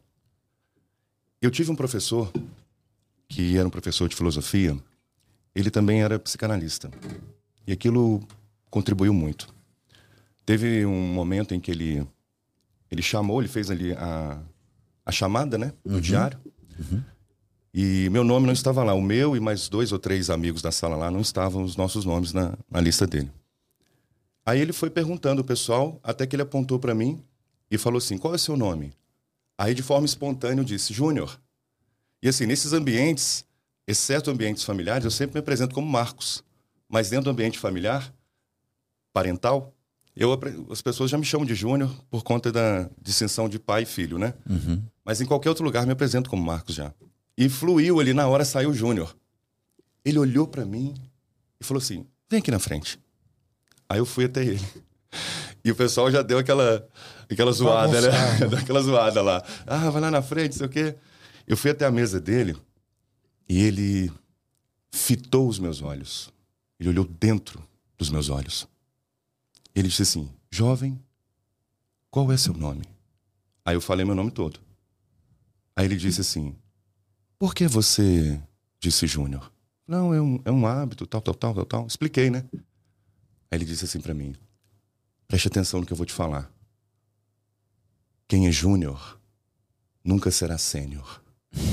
C: Eu tive um professor, que era um professor de filosofia, ele também era psicanalista. E aquilo contribuiu muito. Teve um momento em que ele, ele chamou, ele fez ali a, a chamada, né, no uhum. diário. Uhum. E meu nome não estava lá. O meu e mais dois ou três amigos da sala lá não estavam os nossos nomes na, na lista dele. Aí ele foi perguntando o pessoal, até que ele apontou para mim e falou assim, qual é o seu nome? Aí de forma espontânea eu disse, Júnior. E assim, nesses ambientes, exceto ambientes familiares, eu sempre me apresento como Marcos. Mas dentro do ambiente familiar, parental, eu, as pessoas já me chamam de Júnior por conta da distinção de pai e filho, né?
A: Uhum.
C: Mas em qualquer outro lugar me apresento como Marcos já. E fluiu ali, na hora saiu o Júnior. Ele olhou pra mim e falou assim, vem aqui na frente. Aí eu fui até ele. E o pessoal já deu aquela, aquela zoada, né? Deu aquela zoada lá. Ah, vai lá na frente, sei o quê. Eu fui até a mesa dele e ele fitou os meus olhos. Ele olhou dentro dos meus olhos. Ele disse assim, jovem, qual é seu nome? Aí eu falei meu nome todo. Aí ele disse assim, por que você disse Júnior? Não, é um, é um hábito, tal, tal, tal, tal, tal. Expliquei, né? Aí ele disse assim pra mim, preste atenção no que eu vou te falar. Quem é Júnior nunca será sênior.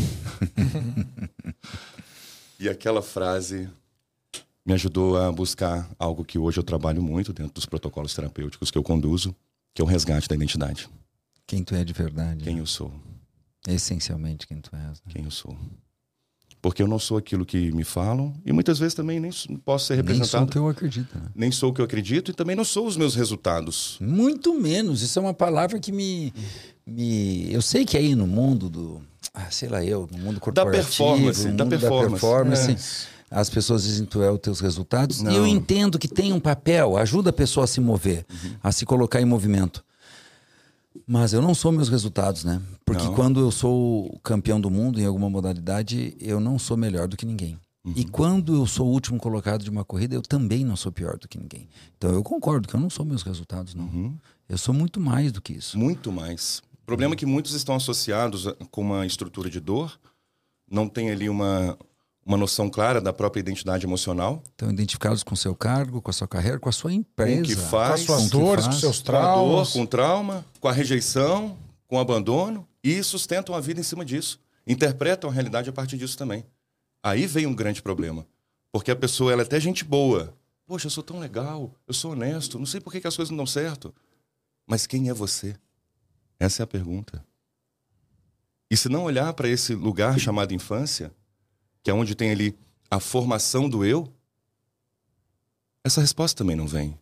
C: E aquela frase me ajudou a buscar algo que hoje eu trabalho muito dentro dos protocolos terapêuticos que eu conduzo, que é o resgate da identidade.
A: Quem tu é de verdade.
C: Quem eu sou.
A: Essencialmente quem tu és. Né?
C: Quem eu sou. Porque eu não sou aquilo que me falam e muitas vezes também nem posso ser representado.
A: Nem sou o que eu acredito. Né?
C: Nem sou o que eu acredito e também não sou os meus resultados.
A: Muito menos. Isso é uma palavra que me... me... Eu sei que aí no mundo do... Ah, sei lá eu, no mundo corporativo...
C: Da performance.
A: No mundo
C: da performance.
A: Da performance é. As pessoas dizem que tu é os teus resultados.
C: Não.
A: E eu entendo que tem um papel, ajuda a pessoa a se mover, uhum. a se colocar em movimento. Mas eu não sou meus resultados, né? Porque não. Quando eu sou campeão do mundo em alguma modalidade, eu não sou melhor do que ninguém. Uhum. E quando eu sou o último colocado de uma corrida, eu também não sou pior do que ninguém. Então eu concordo que eu não sou meus resultados, não. Uhum. Eu sou muito mais do que isso.
C: Muito mais. O problema é que muitos estão associados com uma estrutura de dor, não tem ali uma... uma noção clara da própria identidade emocional.
A: Estão identificados com o seu cargo, com a sua carreira, com a sua empresa.
C: Com o que faz.
B: Com as suas dores, com seus traumas.
C: Com a dor, com o trauma, com a rejeição, com o abandono. E sustentam a vida em cima disso. Interpretam a realidade a partir disso também. Aí vem um grande problema. Porque a pessoa ela é até gente boa. Poxa, eu sou tão legal, eu sou honesto, não sei por que, que as coisas não dão certo. Mas quem é você? Essa é a pergunta. E se não olhar para esse lugar chamado infância, que é onde tem ali a formação do eu, essa resposta também não vem.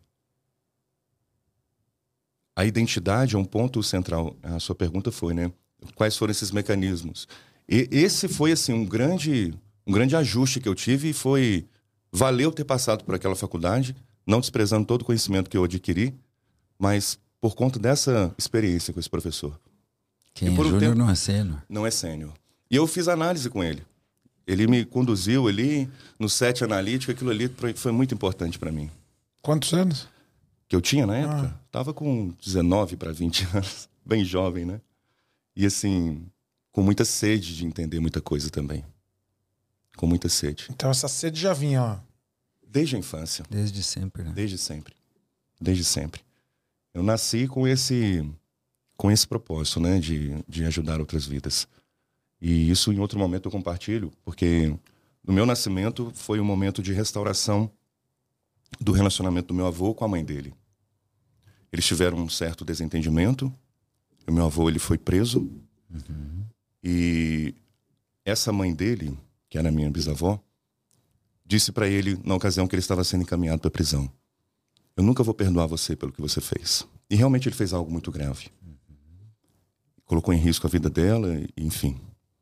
C: A identidade é um ponto central. A sua pergunta foi, né? Quais foram esses mecanismos? E esse foi, assim, um grande, um grande ajuste que eu tive e foi... Valeu ter passado por aquela faculdade, não desprezando todo o conhecimento que eu adquiri, mas por conta dessa experiência com esse professor.
A: Quem é júnior tempo, não é sênior.
C: Não é sênior. E eu fiz análise com ele. Ele me conduziu ali no set analítico, aquilo ali foi muito importante para mim.
B: Quantos anos?
C: Que eu tinha na época?
B: Ah.
C: Tava com dezenove para vinte anos. Bem jovem, né? E assim, com muita sede de entender muita coisa também. Com muita sede.
B: Então essa sede já vinha, ó.
C: Desde a infância.
A: Desde sempre, né?
C: Desde sempre. Desde sempre. Eu nasci com esse, com esse propósito, né? De, de ajudar outras vidas. E isso em outro momento eu compartilho, porque no meu nascimento foi um momento de restauração do relacionamento do meu avô com a mãe dele. Eles tiveram um certo desentendimento. O meu avô ele foi preso.
A: Uhum.
C: E essa mãe dele, que era minha bisavó, disse para ele, na ocasião que ele estava sendo encaminhado para a prisão: eu nunca vou perdoar você pelo que você fez. E realmente ele fez algo muito grave. Uhum. Colocou em risco a vida dela, enfim.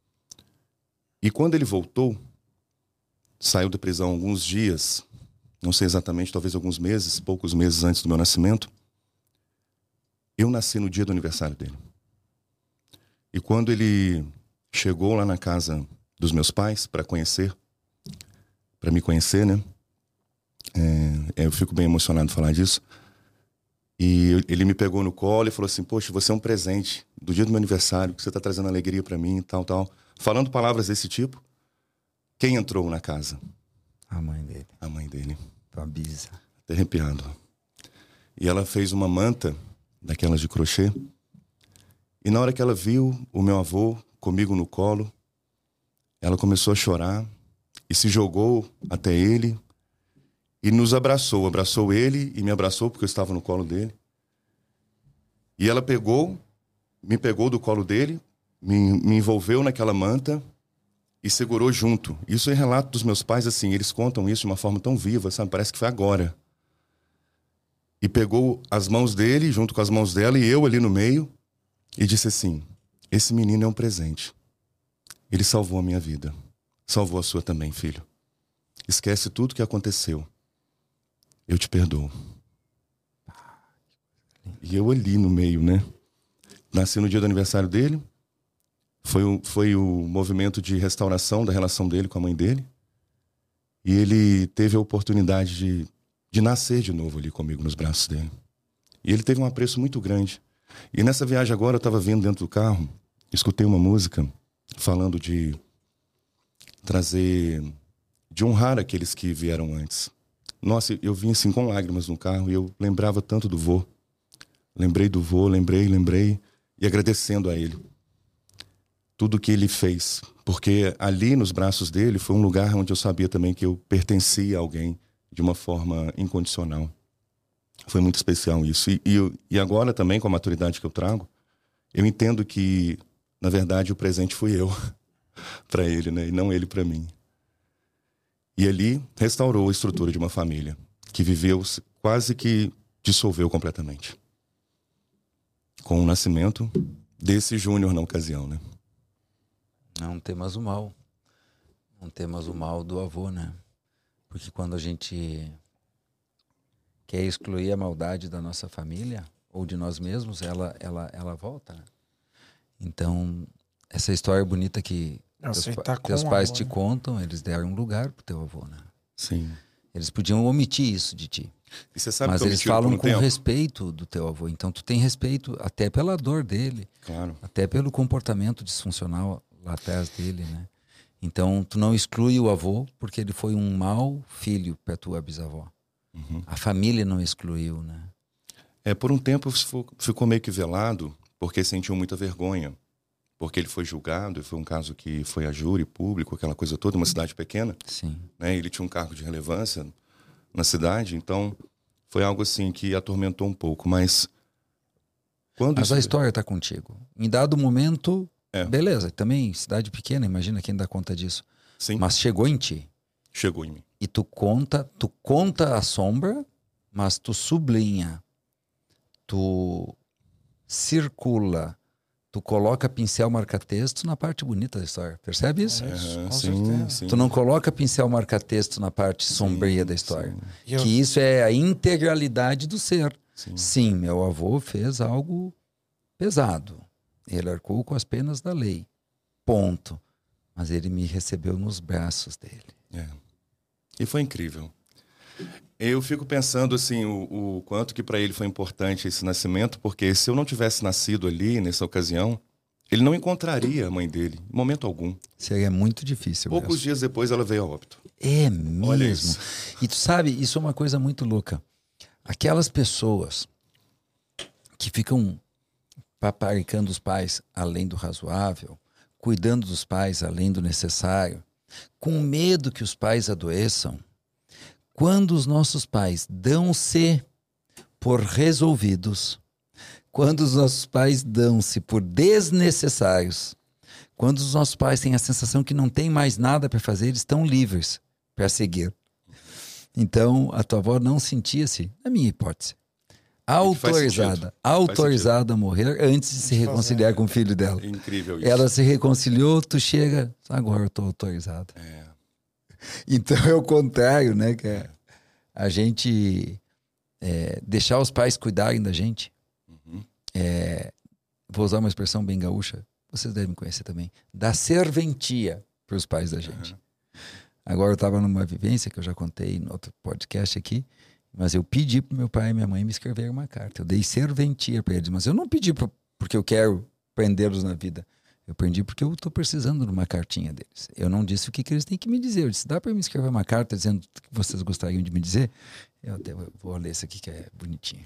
C: E quando ele voltou, saiu da prisão alguns dias, não sei exatamente, talvez alguns meses, poucos meses antes do meu nascimento, eu nasci no dia do aniversário dele. E quando ele chegou lá na casa dos meus pais para conhecer, para me conhecer, né? É, eu fico bem emocionado de falar disso. E ele me pegou no colo e falou assim: poxa, você é um presente do dia do meu aniversário, que você está trazendo alegria para mim e tal, tal. Falando palavras desse tipo, quem entrou na casa?
A: A mãe dele.
C: A mãe dele.
A: Tua bisa.
C: Até arrepiado. E ela fez uma manta daquelas de crochê. E na hora que ela viu o meu avô comigo no colo, ela começou a chorar e se jogou até ele e nos abraçou. Abraçou ele e me abraçou porque eu estava no colo dele. E ela pegou, me pegou do colo dele, me, me envolveu naquela manta e segurou junto. Isso é relato dos meus pais, assim, eles contam isso de uma forma tão viva, sabe? Parece que foi agora. E pegou as mãos dele junto com as mãos dela e eu ali no meio e disse assim: esse menino é um presente. Ele salvou a minha vida. Salvou a sua também, filho. Esquece tudo que aconteceu. Eu te perdoo. E eu ali no meio, né? Nasci no dia do aniversário dele. Foi o, foi o movimento de restauração da relação dele com a mãe dele. E ele teve a oportunidade de, de nascer de novo ali comigo nos braços dele. E ele teve um apreço muito grande. E nessa viagem agora eu estava vindo dentro do carro, escutei uma música falando de trazer, de honrar aqueles que vieram antes. Nossa, eu vim assim com lágrimas no carro e eu lembrava tanto do vô. Lembrei do vô, lembrei, lembrei, e agradecendo a ele. Tudo que ele fez. Porque ali nos braços dele foi um lugar onde eu sabia também que eu pertencia a alguém de uma forma incondicional. Foi muito especial isso. E, e, e agora também, com a maturidade que eu trago, eu entendo que, na verdade, o presente fui eu para ele, né? E não ele para mim. E ali restaurou a estrutura de uma família que viveu, quase que dissolveu completamente. Com o nascimento desse Júnior na ocasião, né?
A: Não temas o mal. Não temas o mal do avô, né? Porque quando a gente quer excluir a maldade da nossa família ou de nós mesmos, ela, ela, ela volta, né? Então, essa história bonita que teus, pa teus pais
B: amor,
A: te
B: né?
A: contam, eles deram um lugar pro teu avô, né?
C: Sim.
A: Eles podiam omitir isso de ti.
C: E você sabe
A: Mas
C: que
A: eles
C: omitiram
A: falam
C: por um
A: com
C: tempo?
A: respeito do teu avô. Então tu tem respeito até pela dor dele,
C: Claro.
A: até pelo comportamento disfuncional lá atrás dele, né? Então tu não exclui o avô porque ele foi um mau filho para tua bisavó.
C: Uhum.
A: A família não excluiu, né?
C: É, por um tempo ficou meio que velado porque sentiu muita vergonha. Porque ele foi julgado, e foi um caso que foi a júri público, aquela coisa toda, uma cidade pequena.
A: Sim.
C: Né? Ele tinha um cargo de relevância na cidade, então foi algo assim que atormentou um pouco, mas quando
A: Mas
C: isso...
A: a história está contigo. Em dado momento,
C: é.
A: beleza, também cidade pequena, imagina quem dá conta disso.
C: Sim.
A: Mas chegou em ti.
C: Chegou em mim.
A: E tu conta, tu conta a sombra, mas tu sublinha, tu circula, tu coloca pincel marca-texto na parte bonita da história. Percebe isso?
B: É isso,
C: Uhum,
B: com
C: sim,
B: certeza.
C: sim.
A: Tu não coloca pincel marca-texto na parte sombria
C: Sim,
A: da história.
C: sim.
B: E eu-
A: Que isso é a integralidade do ser.
C: Sim.
A: Sim, meu avô fez algo pesado. Ele arcou com as penas da lei. Ponto. Mas ele me recebeu nos braços dele.
C: É. E foi incrível. Eu fico pensando assim, o, o quanto que para ele foi importante esse nascimento, porque se eu não tivesse nascido ali, nessa ocasião, ele não encontraria a mãe dele, em momento algum.
A: Seria muito difícil.
C: Poucos
A: mesmo.
C: dias depois ela veio a óbito.
A: É
C: Olha
A: mesmo.
C: isso.
A: E tu sabe, isso é uma coisa muito louca. Aquelas pessoas que ficam paparicando os pais além do razoável, cuidando dos pais além do necessário, com medo que os pais adoeçam, quando os nossos pais dão-se por resolvidos, quando os nossos pais dão-se por desnecessários, quando os nossos pais têm a sensação que não tem mais nada para fazer, eles estão livres para seguir. Então, a tua avó não sentia-se, na minha hipótese, autorizada, autorizada a morrer antes de se reconciliar com o filho dela.
C: É incrível isso.
A: Ela se reconciliou, tu chega, agora eu estou autorizada.
C: É.
A: Então é o contrário, né? Que é a gente é, deixar os pais cuidarem da gente.
C: Uhum.
A: É, vou usar uma expressão bem gaúcha, vocês devem conhecer também, dar serventia para os pais da gente. Uhum. Agora eu estava numa vivência que eu já contei em outro podcast aqui, mas eu pedi para meu pai e minha mãe me escreverem uma carta. Eu dei serventia para eles, mas eu não pedi pra, porque eu quero prendê-los na vida. Eu pedi porque eu estou precisando de uma cartinha deles. Eu não disse o que, que eles têm que me dizer. Eu disse, dá para me escrever uma carta dizendo o que vocês gostariam de me dizer? Eu até vou ler essa aqui que é bonitinha.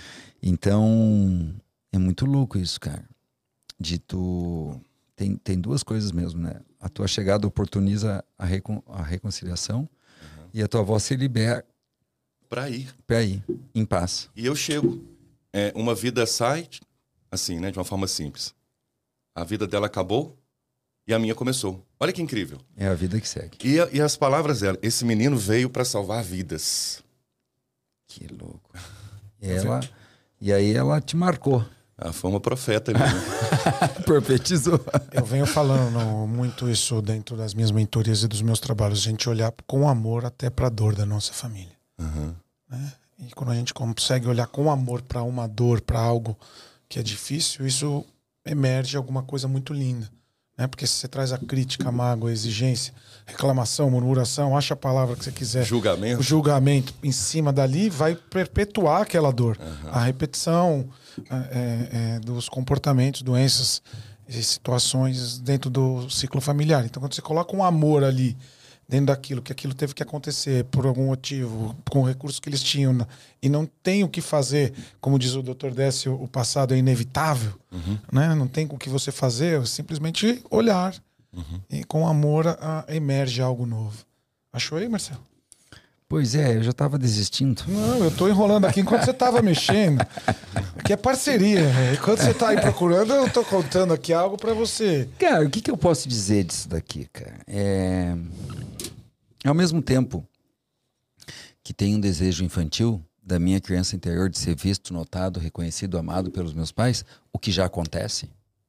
A: Então, é muito louco isso, cara. De tu... Tem, tem duas coisas mesmo, né? A tua chegada oportuniza a, recon... a reconciliação uhum. e a tua avó se libera
C: para ir.
A: Para ir, em paz.
C: E eu chego. É, uma vida sai, assim, né? De uma forma simples. A vida dela acabou e a minha começou. Olha que incrível.
A: É a vida que segue.
C: E, e as palavras dela, esse menino veio para salvar vidas.
A: Que louco. E, ela, e aí ela te marcou.
C: A foi uma profeta ali. Né?
A: Profetizou.
B: Eu venho falando muito isso dentro das minhas mentorias e dos meus trabalhos. A gente olhar com amor até para a dor da nossa família.
C: Uhum.
B: Né? E quando a gente consegue olhar com amor para uma dor, para algo que é difícil, isso emerge alguma coisa muito linda. Né? Porque se você traz a crítica, a mágoa, a exigência, reclamação, murmuração, acha a palavra que você quiser.
C: Julgamento.
B: O julgamento em cima dali vai perpetuar aquela dor. Uhum. A repetição é, é, dos comportamentos, doenças e situações dentro do ciclo familiar. Então, quando você coloca um amor ali, dentro daquilo, que aquilo teve que acontecer por algum motivo, com o recurso que eles tinham, e não tem o que fazer, como diz o doutor Décio, o passado é inevitável, uhum. né? Não tem o que você fazer, simplesmente olhar. Uhum. E com amor a, a, emerge algo novo. Achou aí, Marcelo?
A: Pois é, eu já estava desistindo.
B: Não, eu estou enrolando aqui enquanto você estava mexendo. Aqui é parceria. Enquanto você está aí procurando, eu estou contando aqui algo para você.
A: Cara, o que, que eu posso dizer disso daqui, cara? É... Ao mesmo tempo que tenho um desejo infantil da minha criança interior de ser visto, notado, reconhecido, amado pelos meus pais, o que já acontece.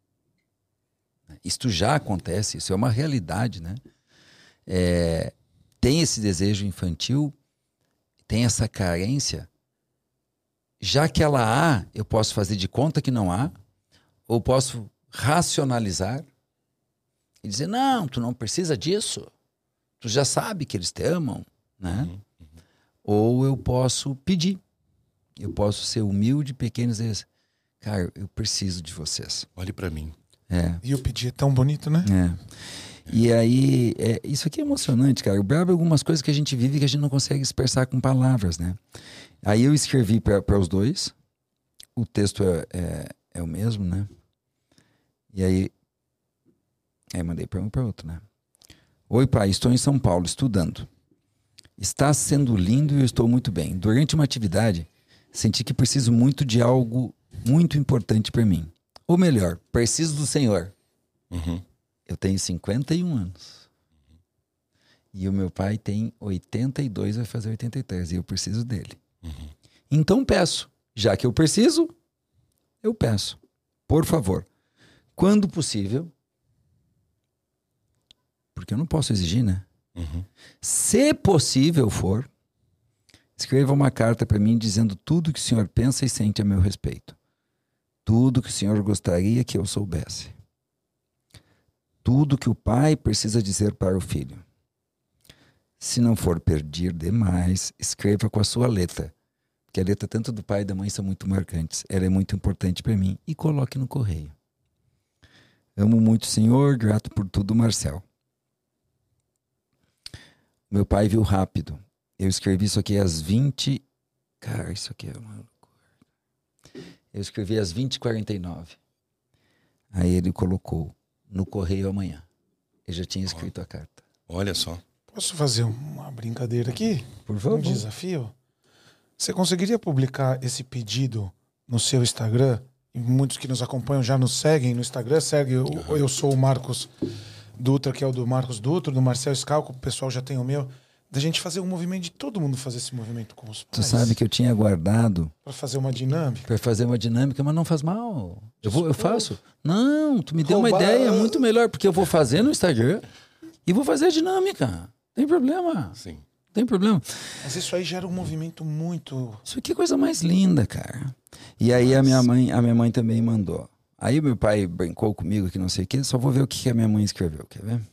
A: Isto já acontece, isso é uma realidade, né? É... Tem esse desejo infantil, tem essa carência, já que ela há, eu posso fazer de conta que não há, ou posso racionalizar e dizer, não, tu não precisa disso, tu já sabe que eles te amam, né? Uhum, uhum. Ou eu posso pedir, eu posso ser humilde, pequeno e dizer, cara, eu preciso de vocês.
C: Olhe para mim.
B: É. E o pedir é tão bonito, né?
A: É. E aí, é, isso aqui é emocionante, cara. O brabo é algumas coisas que a gente vive que a gente não consegue expressar com palavras, né? Aí eu escrevi para os dois. O texto é, é, é o mesmo, né? E aí, aí mandei para um e para outro, né? Oi, pai, estou em São Paulo estudando. Está sendo lindo e eu estou muito bem. Durante uma atividade, senti que preciso muito de algo muito importante para mim. Ou melhor, preciso do Senhor.
C: Uhum.
A: Eu tenho cinquenta e um anos. Uhum. E o meu pai tem oitenta e dois, vai fazer oitenta e três. E eu preciso dele. Uhum. Então peço. Já que eu preciso, eu peço. Por favor, quando possível, porque eu não posso exigir, né?
C: Uhum.
A: Se possível for, escreva uma carta para mim dizendo tudo que o senhor pensa e sente a meu respeito. Tudo que o senhor gostaria que eu soubesse. Tudo que o pai precisa dizer para o filho. Se não for pedir demais, escreva com a sua letra. Porque a letra tanto do pai e da mãe são muito marcantes. Ela é muito importante para mim. E coloque no correio. Amo muito o senhor, grato por tudo, Marcel. Meu pai viu rápido. Eu escrevi isso aqui às vinte... Cara, isso aqui é uma loucura. Eu escrevi às vinte e quarenta e nove. Aí ele colocou no correio amanhã. Eu já tinha escrito a carta.
C: Olha só.
B: Posso fazer uma brincadeira aqui?
A: Por favor.
B: Um desafio? Você conseguiria publicar esse pedido no seu Instagram? E muitos que nos acompanham já nos seguem no Instagram. Segue, eu, uhum. eu sou o Marcos Dutra, que é o do Marcos Dutra, do Marcel Scalco, o pessoal já tem o meu. Da gente fazer um movimento, de todo mundo fazer esse movimento com os pais.
A: Tu sabe que eu tinha guardado...
B: Para fazer uma dinâmica.
A: Para fazer uma dinâmica, mas não faz mal. Eu, vou, eu faço. Não, tu me deu
B: Roubar...
A: uma ideia muito melhor, porque eu vou fazer no Instagram e vou fazer a dinâmica. Tem problema.
C: Sim.
A: Tem problema.
B: Mas isso aí gera um movimento muito...
A: Isso aqui é coisa mais linda, cara. E aí a minha mãe, a minha mãe também mandou. Aí meu pai brincou comigo que não sei o quê. Só vou ver o que a minha mãe escreveu. Quer ver?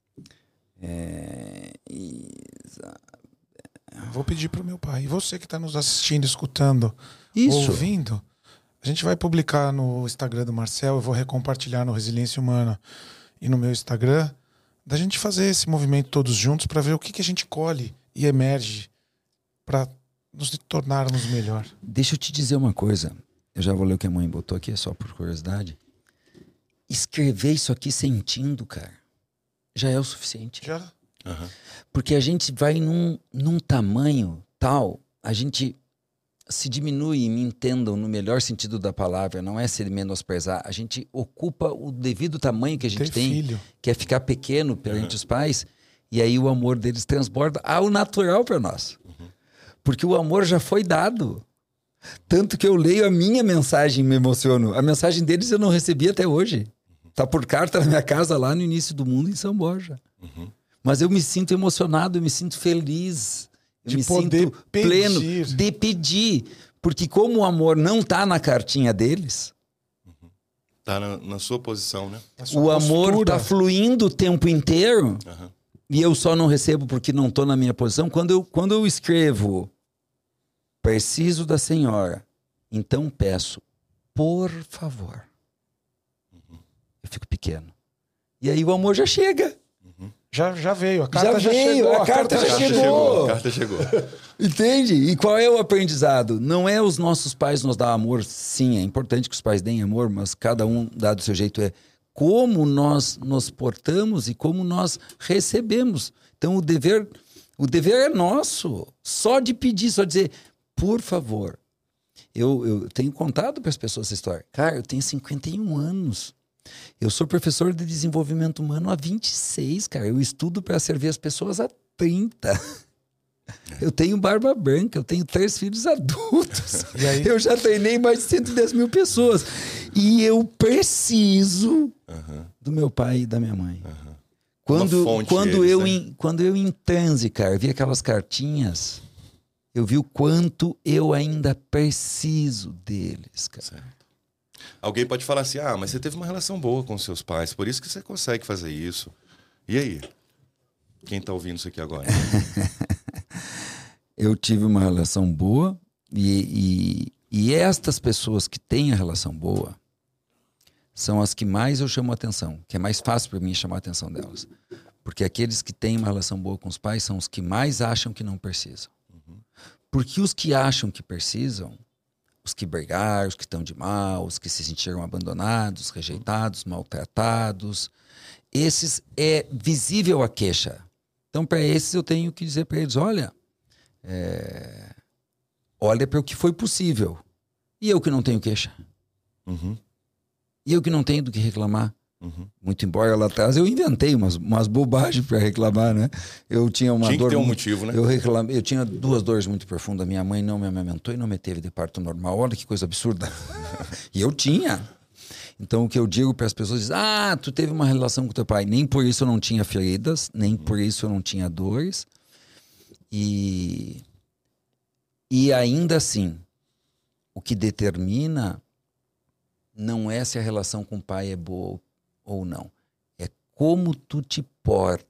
A: É... Isa...
B: Vou pedir pro meu pai. E você que está nos assistindo, escutando,
A: Isso.
B: ouvindo, a gente vai publicar no Instagram do Marcel. Eu vou recompartilhar no Resiliência Humana e no meu Instagram, da gente fazer esse movimento todos juntos para ver o que, que a gente colhe e emerge para nos tornarmos melhor.
A: Deixa eu te dizer uma coisa. Eu já vou ler o que a mãe botou aqui, só por curiosidade. Escrever isso aqui sentindo, cara, já é o suficiente.
B: Já?
C: Uhum.
A: Porque a gente vai num, num tamanho tal, a gente se diminui, me entendam, no melhor sentido da palavra, não é se menosprezar, a gente ocupa o devido tamanho que a gente
B: Ter
A: tem,
B: filho.
A: que é ficar pequeno perante
C: Uhum.
A: os pais, e aí o amor deles transborda ao natural para nós.
C: Uhum.
A: Porque o amor já foi dado. Tanto que eu leio a minha mensagem e me emociono. A mensagem deles eu não recebi até hoje. Tá por carta na minha casa lá no início do mundo em São Borja.
C: Uhum.
A: Mas eu me sinto emocionado, eu me sinto feliz. Eu
B: De
A: me
B: poder
A: sinto
B: pedir.
A: pleno de pedir. Porque como o amor não tá na cartinha deles,
C: Tá na, na sua posição, né?
B: A sua
A: o amor
B: postura.
A: tá fluindo o tempo inteiro
C: Uhum.
A: e eu só não recebo porque não tô na minha posição. Quando eu, quando eu escrevo, preciso da senhora, então peço, por favor. Eu fico pequeno. E aí o amor já chega.
B: Já, já veio, a carta
A: Já
B: já,
A: veio,
B: chegou.
A: a carta já
C: A carta
A: chegou.
C: chegou. A carta chegou.
A: Entende? E qual é o aprendizado? Não é os nossos pais nos dar amor. Sim, é importante que os pais deem amor, mas cada um dá do seu jeito. É como nós nos portamos e como nós recebemos. Então o dever, o dever é nosso. Só de pedir, só dizer, por favor. Eu, eu tenho contado para as pessoas essa história. Cara, eu tenho cinquenta e um anos. Eu sou professor de desenvolvimento humano há vinte e seis, cara. Eu estudo para servir as pessoas há trinta. Eu tenho barba branca, eu tenho três filhos adultos.
B: E aí?
A: Eu já treinei mais de cento e dez mil pessoas. E eu preciso
C: Uhum.
A: do meu pai e da minha mãe.
C: Uhum.
A: Quando,
C: Uma fonte
A: quando,
C: eles,
A: eu
C: né?
A: em, quando eu em transe, cara, vi aquelas cartinhas, eu vi o quanto eu ainda preciso deles, cara.
C: Certo. Alguém pode falar assim, ah, mas você teve uma relação boa com seus pais, por isso que você consegue fazer isso. E aí? Quem tá ouvindo isso aqui agora?
A: Eu tive uma relação boa e, e, e estas pessoas que têm a relação boa são as que mais eu chamo a atenção, que é mais fácil para mim chamar a atenção delas. Porque aqueles que têm uma relação boa com os pais são os que mais acham que não precisam. Porque os que acham que precisam, os que brigaram, os que estão de mal, os que se sentiram abandonados, rejeitados, maltratados, esses é visível a queixa. Então, para esses eu tenho que dizer para eles, olha, é, olha para o que foi possível. E eu que não tenho queixa.
C: Uhum.
A: E eu que não tenho do que reclamar.
C: Uhum.
A: Muito embora lá atrás eu inventei umas, umas bobagens para reclamar, né? Eu tinha uma
C: Tinha que
A: dor...
C: ter um
A: muito-
C: motivo, né?
A: Eu, reclamei, eu tinha duas dores muito profundas. Minha mãe não me amamentou e não me teve de parto normal. Olha que coisa absurda. E eu tinha. Então o que eu digo para as pessoas é, ah, tu teve uma relação com teu pai. Nem por isso eu não tinha feridas, nem por isso eu não tinha dores. E, e ainda assim, o que determina não é se a relação com o pai é boa ou não. É como tu te porta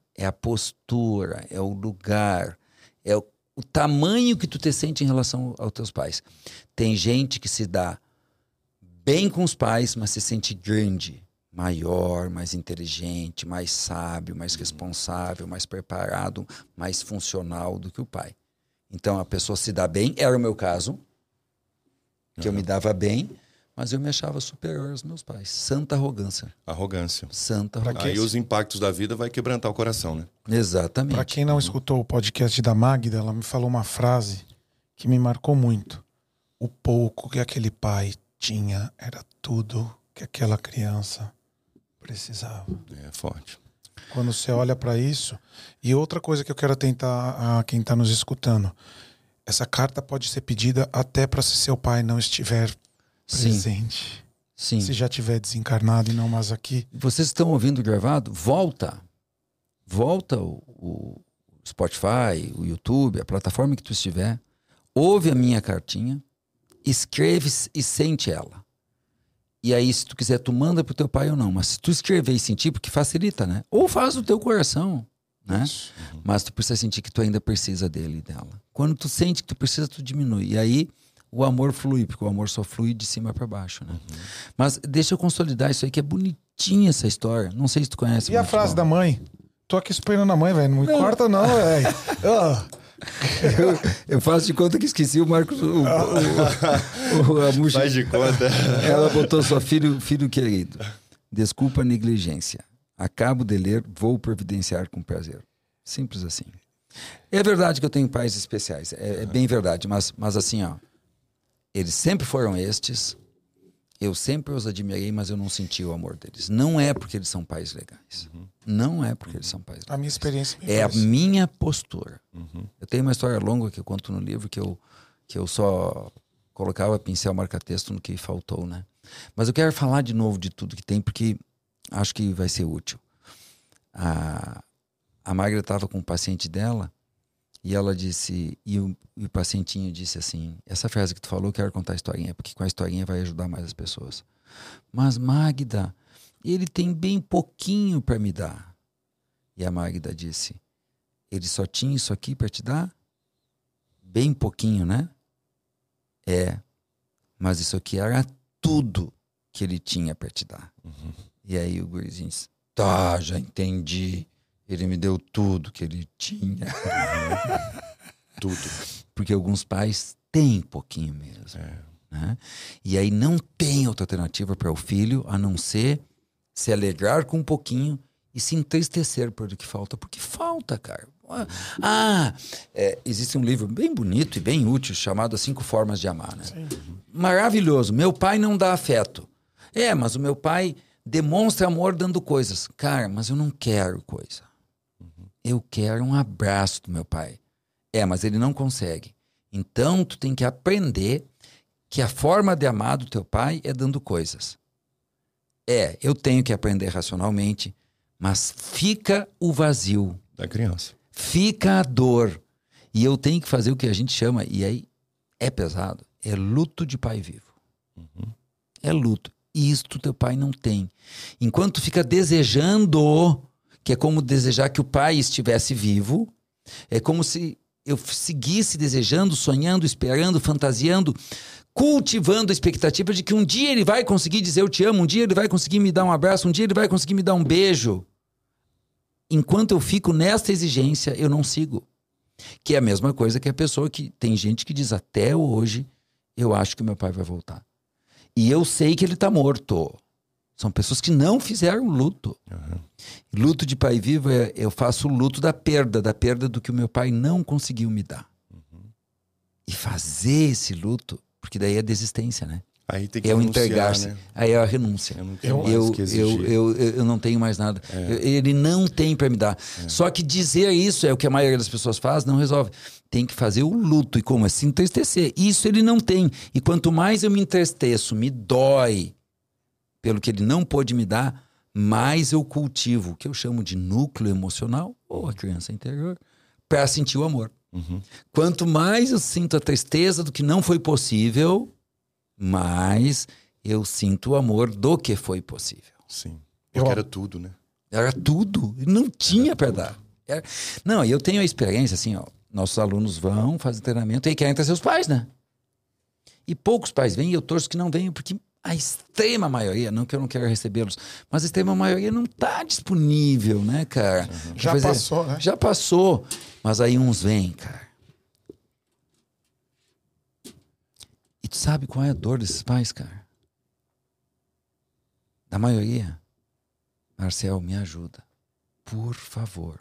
A: é a postura, é o lugar, é o, o tamanho que tu te sente em relação aos teus pais. Tem gente que se dá bem com os pais, mas se sente grande, maior, mais inteligente, mais sábio, mais responsável, mais preparado, mais funcional do que o pai. Então a pessoa se dá bem, era o meu caso, que uhum. eu me dava bem, mas eu me achava superior aos meus pais. Santa arrogância.
C: Arrogância.
A: Santa arrogância.
C: Aí os impactos da vida vai quebrantar o coração, né?
A: Exatamente.
B: Para quem não escutou o podcast da Magda, ela me falou uma frase que me marcou muito. O pouco que aquele pai tinha era tudo que aquela criança precisava.
C: É forte.
B: Quando você olha para isso... E outra coisa que eu quero tentar a quem está nos escutando. Essa carta pode ser pedida até para se seu pai não estiver presente.
A: Sim.
B: Se já estiver desencarnado e não mais aqui.
A: Vocês estão ouvindo gravado? Volta. Volta o, o Spotify, o YouTube, a plataforma que tu estiver. Ouve a minha cartinha. Escreve e sente ela. E aí, se tu quiser, tu manda pro teu pai ou não. Mas se tu escrever e sentir, porque facilita, né? Ou faz do teu coração, né? Uhum. Mas tu precisa sentir que tu ainda precisa dele e dela. Quando tu sente que tu precisa, tu diminui. E aí, o amor flui, porque o amor só flui de cima para baixo, né? Uhum. Mas deixa eu consolidar isso aí, que é bonitinha essa história. Não sei se tu conhece.
B: E a frase bom. da mãe? Tô aqui esperando a mãe, velho. Não me não. corta não, velho. oh.
A: Eu, eu faço de conta que esqueci o Marcos. O, o, o, o, a Muxa,
C: Faz de conta.
A: Ela botou só filho, filho querido. Desculpa a negligência. Acabo de ler, vou providenciar com prazer. Simples assim. É verdade que eu tenho pais especiais. É, é bem verdade. Mas, mas assim, ó. Eles sempre foram estes. Eu sempre os admirei, mas eu não senti o amor deles. Não é porque eles são pais legais. Uhum. Não é porque eles são pais legais.
B: A minha experiência me
A: É
B: faz.
A: a minha postura.
C: Uhum.
A: Eu tenho uma história longa que eu conto no livro, que eu, que eu só colocava pincel marca-texto no que faltou, né? Mas eu quero falar de novo de tudo que tem, porque acho que vai ser útil. A, a Magda estava com um paciente dela, e ela disse, e o, e o pacientinho disse assim, essa frase que tu falou, eu quero contar a historinha, porque com a historinha vai ajudar mais as pessoas. Mas Magda, ele tem bem pouquinho para me dar. E a Magda disse, ele só tinha isso aqui para te dar? Bem pouquinho, né? É, mas isso aqui era tudo que ele tinha para te dar. Uhum. E aí o gurizinho disse, tá, já entendi. Ele me deu tudo que ele tinha. Uhum. Tudo. Porque alguns pais têm pouquinho mesmo. É. Né? E aí não tem outra alternativa para o filho a não ser se alegrar com um pouquinho e se entristecer por o que falta. Porque falta, cara. Ah, é, existe um livro bem bonito e bem útil chamado As Cinco Formas de Amar. Né? Maravilhoso. Meu pai não dá afeto. É, mas o meu pai demonstra amor dando coisas. Cara, mas eu não quero coisa. Eu quero um abraço do meu pai. É, mas ele não consegue. Então, tu tem que aprender que a forma de amar do teu pai é dando coisas. É, eu tenho que aprender racionalmente, mas fica o vazio.
C: Da criança.
A: Fica a dor. E eu tenho que fazer o que a gente chama, e aí é pesado, é luto de pai vivo. Uhum. É luto. E isto teu pai não tem. Enquanto tu fica desejando... que é como desejar que o pai estivesse vivo, é como se eu seguisse desejando, sonhando, esperando, fantasiando, cultivando a expectativa de que um dia ele vai conseguir dizer eu te amo, um dia ele vai conseguir me dar um abraço, um dia ele vai conseguir me dar um beijo. Enquanto eu fico nesta exigência, eu não sigo. Que é a mesma coisa que a pessoa que... Tem gente que diz até hoje, eu acho que meu pai vai voltar. E eu sei que ele está morto. São pessoas que não fizeram luto. Uhum. Luto de pai vivo, é, eu faço o luto da perda, da perda do que o meu pai não conseguiu me dar. Uhum. E fazer esse luto, porque daí é desistência, né?
C: Aí tem que
A: é o
C: renunciar,
A: entregar-se.
C: né?
A: Aí é a renúncia.
C: Eu não tenho
A: eu,
C: mais
A: eu,
C: que exigir.
A: Eu, eu, eu não tenho mais nada. É. Eu, ele não tem para me dar. É. Só que dizer isso é o que a maioria das pessoas faz, não resolve. Tem que fazer o luto. E como? É se entristecer. Isso ele não tem. E quanto mais eu me entristeço, me dói pelo que ele não pôde me dar, mais eu cultivo o que eu chamo de núcleo emocional, ou a criança interior, para sentir o amor. Uhum. Quanto mais eu sinto a tristeza do que não foi possível, mais eu sinto o amor do que foi possível.
C: Sim. Porque
B: eu,
C: era tudo, né?
A: Era tudo. Não tinha para dar. Era... Não, e eu tenho a experiência, assim, ó. Nossos alunos vão, fazem treinamento e querem trazer seus pais, né? E poucos pais vêm e eu torço que não venham, porque a extrema maioria, não que eu não quero recebê-los, mas a extrema maioria não está disponível, né, cara?
B: Uhum. Já fazer... passou, né?
A: Já passou. Mas aí uns vêm, cara. E tu sabe qual é a dor desses pais, cara? Da maioria. Marcel, me ajuda. Por favor.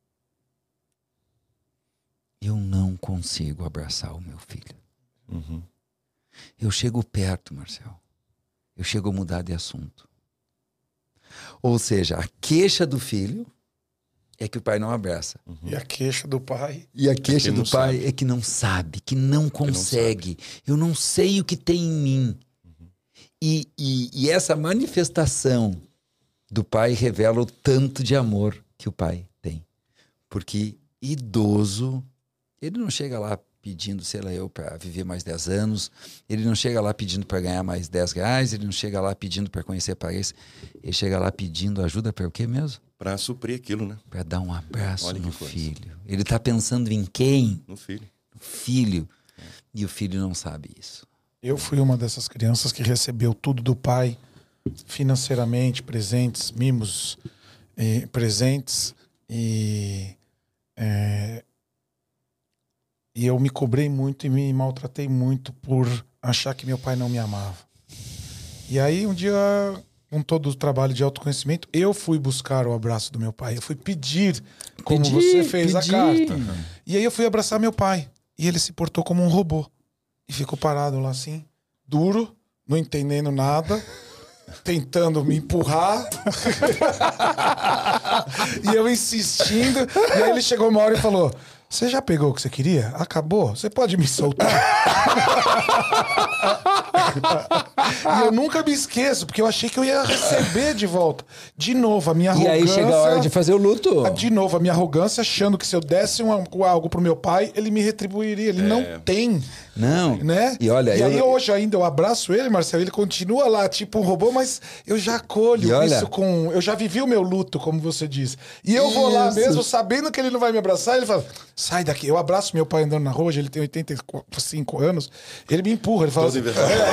A: Eu não consigo abraçar o meu filho.
C: Uhum.
A: Eu chego perto, Marcel. Eu chego a mudar de assunto. Ou seja, a queixa do filho é que o pai não abraça.
B: Uhum. E a queixa do pai?
A: E a queixa do pai sabe. É que não sabe, que não consegue. Não eu não sei o que tem em mim. Uhum. E, e, e essa manifestação do pai revela o tanto de amor que o pai tem. Porque idoso, ele não chega lá pedindo, sei lá, eu, para viver mais dez anos, ele não chega lá pedindo para ganhar mais dez reais, ele não chega lá pedindo para conhecer Paris, ele chega lá pedindo ajuda para o quê mesmo?
C: Para suprir aquilo, né?
A: Para dar um abraço
C: Olha
A: no
C: que
A: filho.
C: coisa.
A: Ele está pensando em quem?
C: No filho.
A: No filho. É. E o filho não sabe isso.
B: Eu fui uma dessas crianças que recebeu tudo do pai, financeiramente, presentes, mimos, eh, presentes, e, é, e eu me cobrei muito e me maltratei muito por achar que meu pai não me amava. E aí um dia, com todo o trabalho de autoconhecimento, eu fui buscar o abraço do meu pai, eu fui pedir, como
A: Pedi,
B: você fez
A: pedi.
B: a carta. E aí eu fui abraçar meu pai, e ele se portou como um robô, e ficou parado lá assim, duro, não entendendo nada, tentando me empurrar. E eu insistindo. E aí ele chegou uma hora e falou: você já pegou o que você queria? Acabou? Você pode me soltar? E eu nunca me esqueço, porque eu achei que eu ia receber de volta. De novo, a minha arrogância...
A: E aí chega a hora de fazer o luto.
B: De novo, a minha arrogância, achando que se eu desse um, algo pro meu pai, ele me retribuiria. Ele é. não tem.
A: Não.
B: Né?
A: E olha,
B: e
A: eu...
B: aí hoje ainda eu abraço ele, Marcelo, ele continua lá, tipo um robô, mas eu já acolho
A: olha...
B: isso com... Eu já vivi o meu luto, como você disse. E eu vou
A: isso.
B: lá mesmo, sabendo que ele não vai me abraçar, ele fala: sai daqui. Eu abraço meu pai andando na rua, ele tem oitenta e cinco anos, ele me empurra, ele fala assim,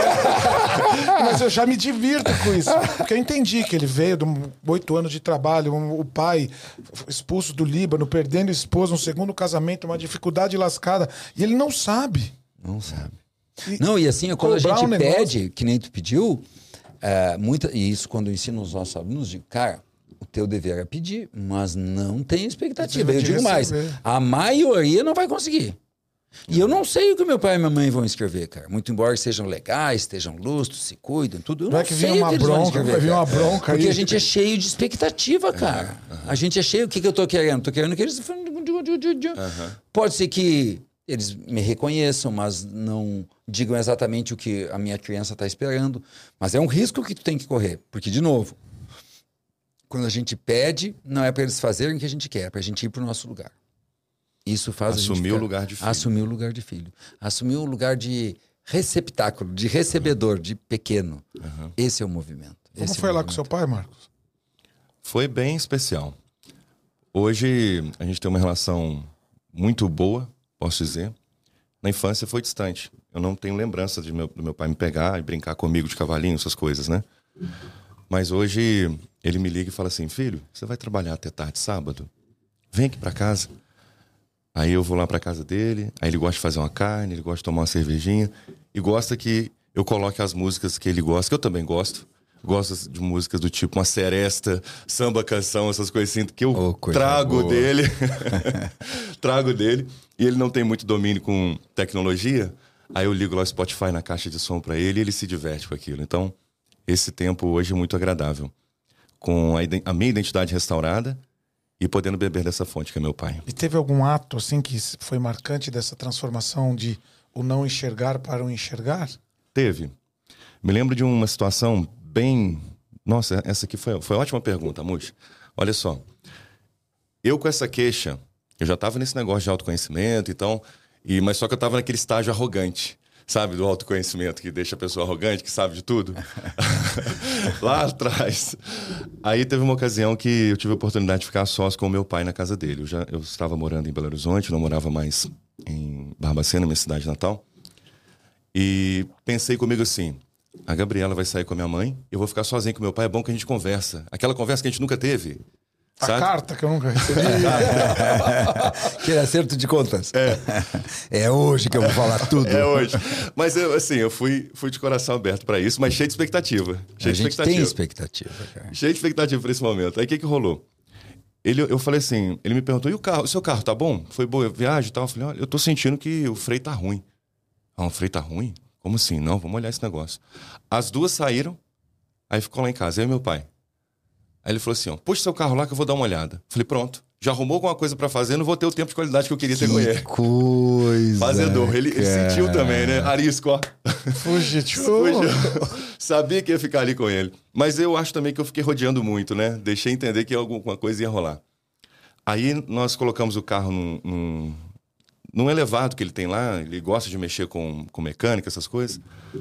B: é, mas eu já me divirto com isso, porque eu entendi que ele veio de oito anos de trabalho, um, o pai expulso do Líbano, perdendo a esposa, um segundo casamento, uma dificuldade lascada, e ele não sabe.
A: Não sabe. E, não, e assim, quando a gente um pede, que nem tu pediu, é, muita, e isso quando eu ensino os nossos alunos, digo, cara, o teu dever é pedir, mas não tem expectativa. Eu digo mais, a maioria não vai conseguir. E eu não sei o que meu pai e minha mãe vão escrever, cara. Muito embora sejam legais, estejam lustros, se cuidem, tudo. Eu não,
B: não é que
A: sei
B: vem uma
A: o que
B: bronca,
A: eles vão escrever,
B: vai vir uma bronca
A: Porque
B: aí.
A: a gente é cheio de expectativa, cara. Uhum, uhum. A gente é cheio... O que, que eu tô querendo? Tô querendo que eles... Uhum. Pode ser que eles me reconheçam, mas não digam exatamente o que a minha criança está esperando. Mas é um risco que tu tem que correr. Porque, de novo, quando a gente pede, não é para eles fazerem o que a gente quer, é para a gente ir para o nosso lugar. Isso faz
C: assumir
A: a gente
C: o lugar de filho.
A: Assumir o lugar de filho. Assumir o lugar de receptáculo, de recebedor, de pequeno. Uhum. Esse é o movimento.
B: Como
A: Esse
B: foi
A: é o
B: lá
A: movimento.
B: com seu pai, Marcos?
C: Foi bem especial. Hoje a gente tem uma relação muito boa, posso dizer. Na infância foi distante. Eu não tenho lembrança de meu, do meu pai me pegar e brincar comigo de cavalinho, essas coisas, né? Mas hoje ele me liga e fala assim: filho, você vai trabalhar até tarde sábado? Vem aqui pra casa. Aí eu vou lá pra casa dele, aí ele gosta de fazer uma carne, ele gosta de tomar uma cervejinha e gosta que eu coloque as músicas que ele gosta, que eu também gosto. Gosto de músicas do tipo uma seresta, samba, canção, essas coisas assim, que eu oh, trago boa. dele. trago dele. E ele não tem muito domínio com tecnologia. Aí eu ligo lá o Spotify na caixa de som pra ele e ele se diverte com aquilo. Então, esse tempo hoje é muito agradável. Com a, a minha identidade restaurada e podendo beber dessa fonte que é meu pai.
B: E teve algum ato assim que foi marcante dessa transformação de o não enxergar para o enxergar?
C: Teve. Me lembro de uma situação bem... Nossa, essa aqui foi, foi ótima pergunta, Muxa. Olha só. Eu com essa queixa, eu já estava nesse negócio de autoconhecimento, então... E, mas só que eu estava naquele estágio arrogante. sabe, do autoconhecimento, que deixa a pessoa arrogante, que sabe de tudo. Lá atrás. Aí teve uma ocasião que eu tive a oportunidade de ficar sós com o meu pai na casa dele. Eu, já, eu estava morando em Belo Horizonte, não morava mais em Barbacena, minha cidade natal. E pensei comigo assim, a Gabriela vai sair com a minha mãe, eu vou ficar sozinho com meu pai, é bom que a gente conversa. Aquela conversa que a gente nunca teve.
B: A
C: sabe?
B: carta que eu nunca recebi.
A: Que é acerto de contas. É. É hoje que eu vou falar tudo.
C: É hoje. Mas eu, assim, eu fui, fui de coração aberto pra isso, mas cheio de expectativa. Cheio
A: A
C: de
A: gente
C: expectativa.
A: tem expectativa, cara.
C: Cheio de expectativa pra esse momento. Aí o que que rolou? Ele, eu falei assim, ele me perguntou, e o carro? O seu carro tá bom? Foi boa a viagem e tal? Eu falei, olha, eu tô sentindo que o freio tá ruim. Ah, o freio tá ruim? Como assim? Não, vamos olhar esse negócio. As duas saíram, aí ficou lá em casa, eu e meu pai. Aí ele falou assim, ó, puxa seu carro lá que eu vou dar uma olhada. Falei, pronto. Já arrumou alguma coisa pra fazer, não vou ter o tempo de qualidade que eu queria ter com ele.
A: Que coisa,
C: Fazedor. Ele, ele
A: cara.
C: sentiu também, né? Arisco, ó.
B: Fugitivo.
C: Sabia que ia ficar ali com ele. Mas eu acho também que eu fiquei rodeando muito, né? Deixei entender que alguma coisa ia rolar. Aí nós colocamos o carro num, num, num elevado que ele tem lá. Ele gosta de mexer com, com mecânica, essas coisas.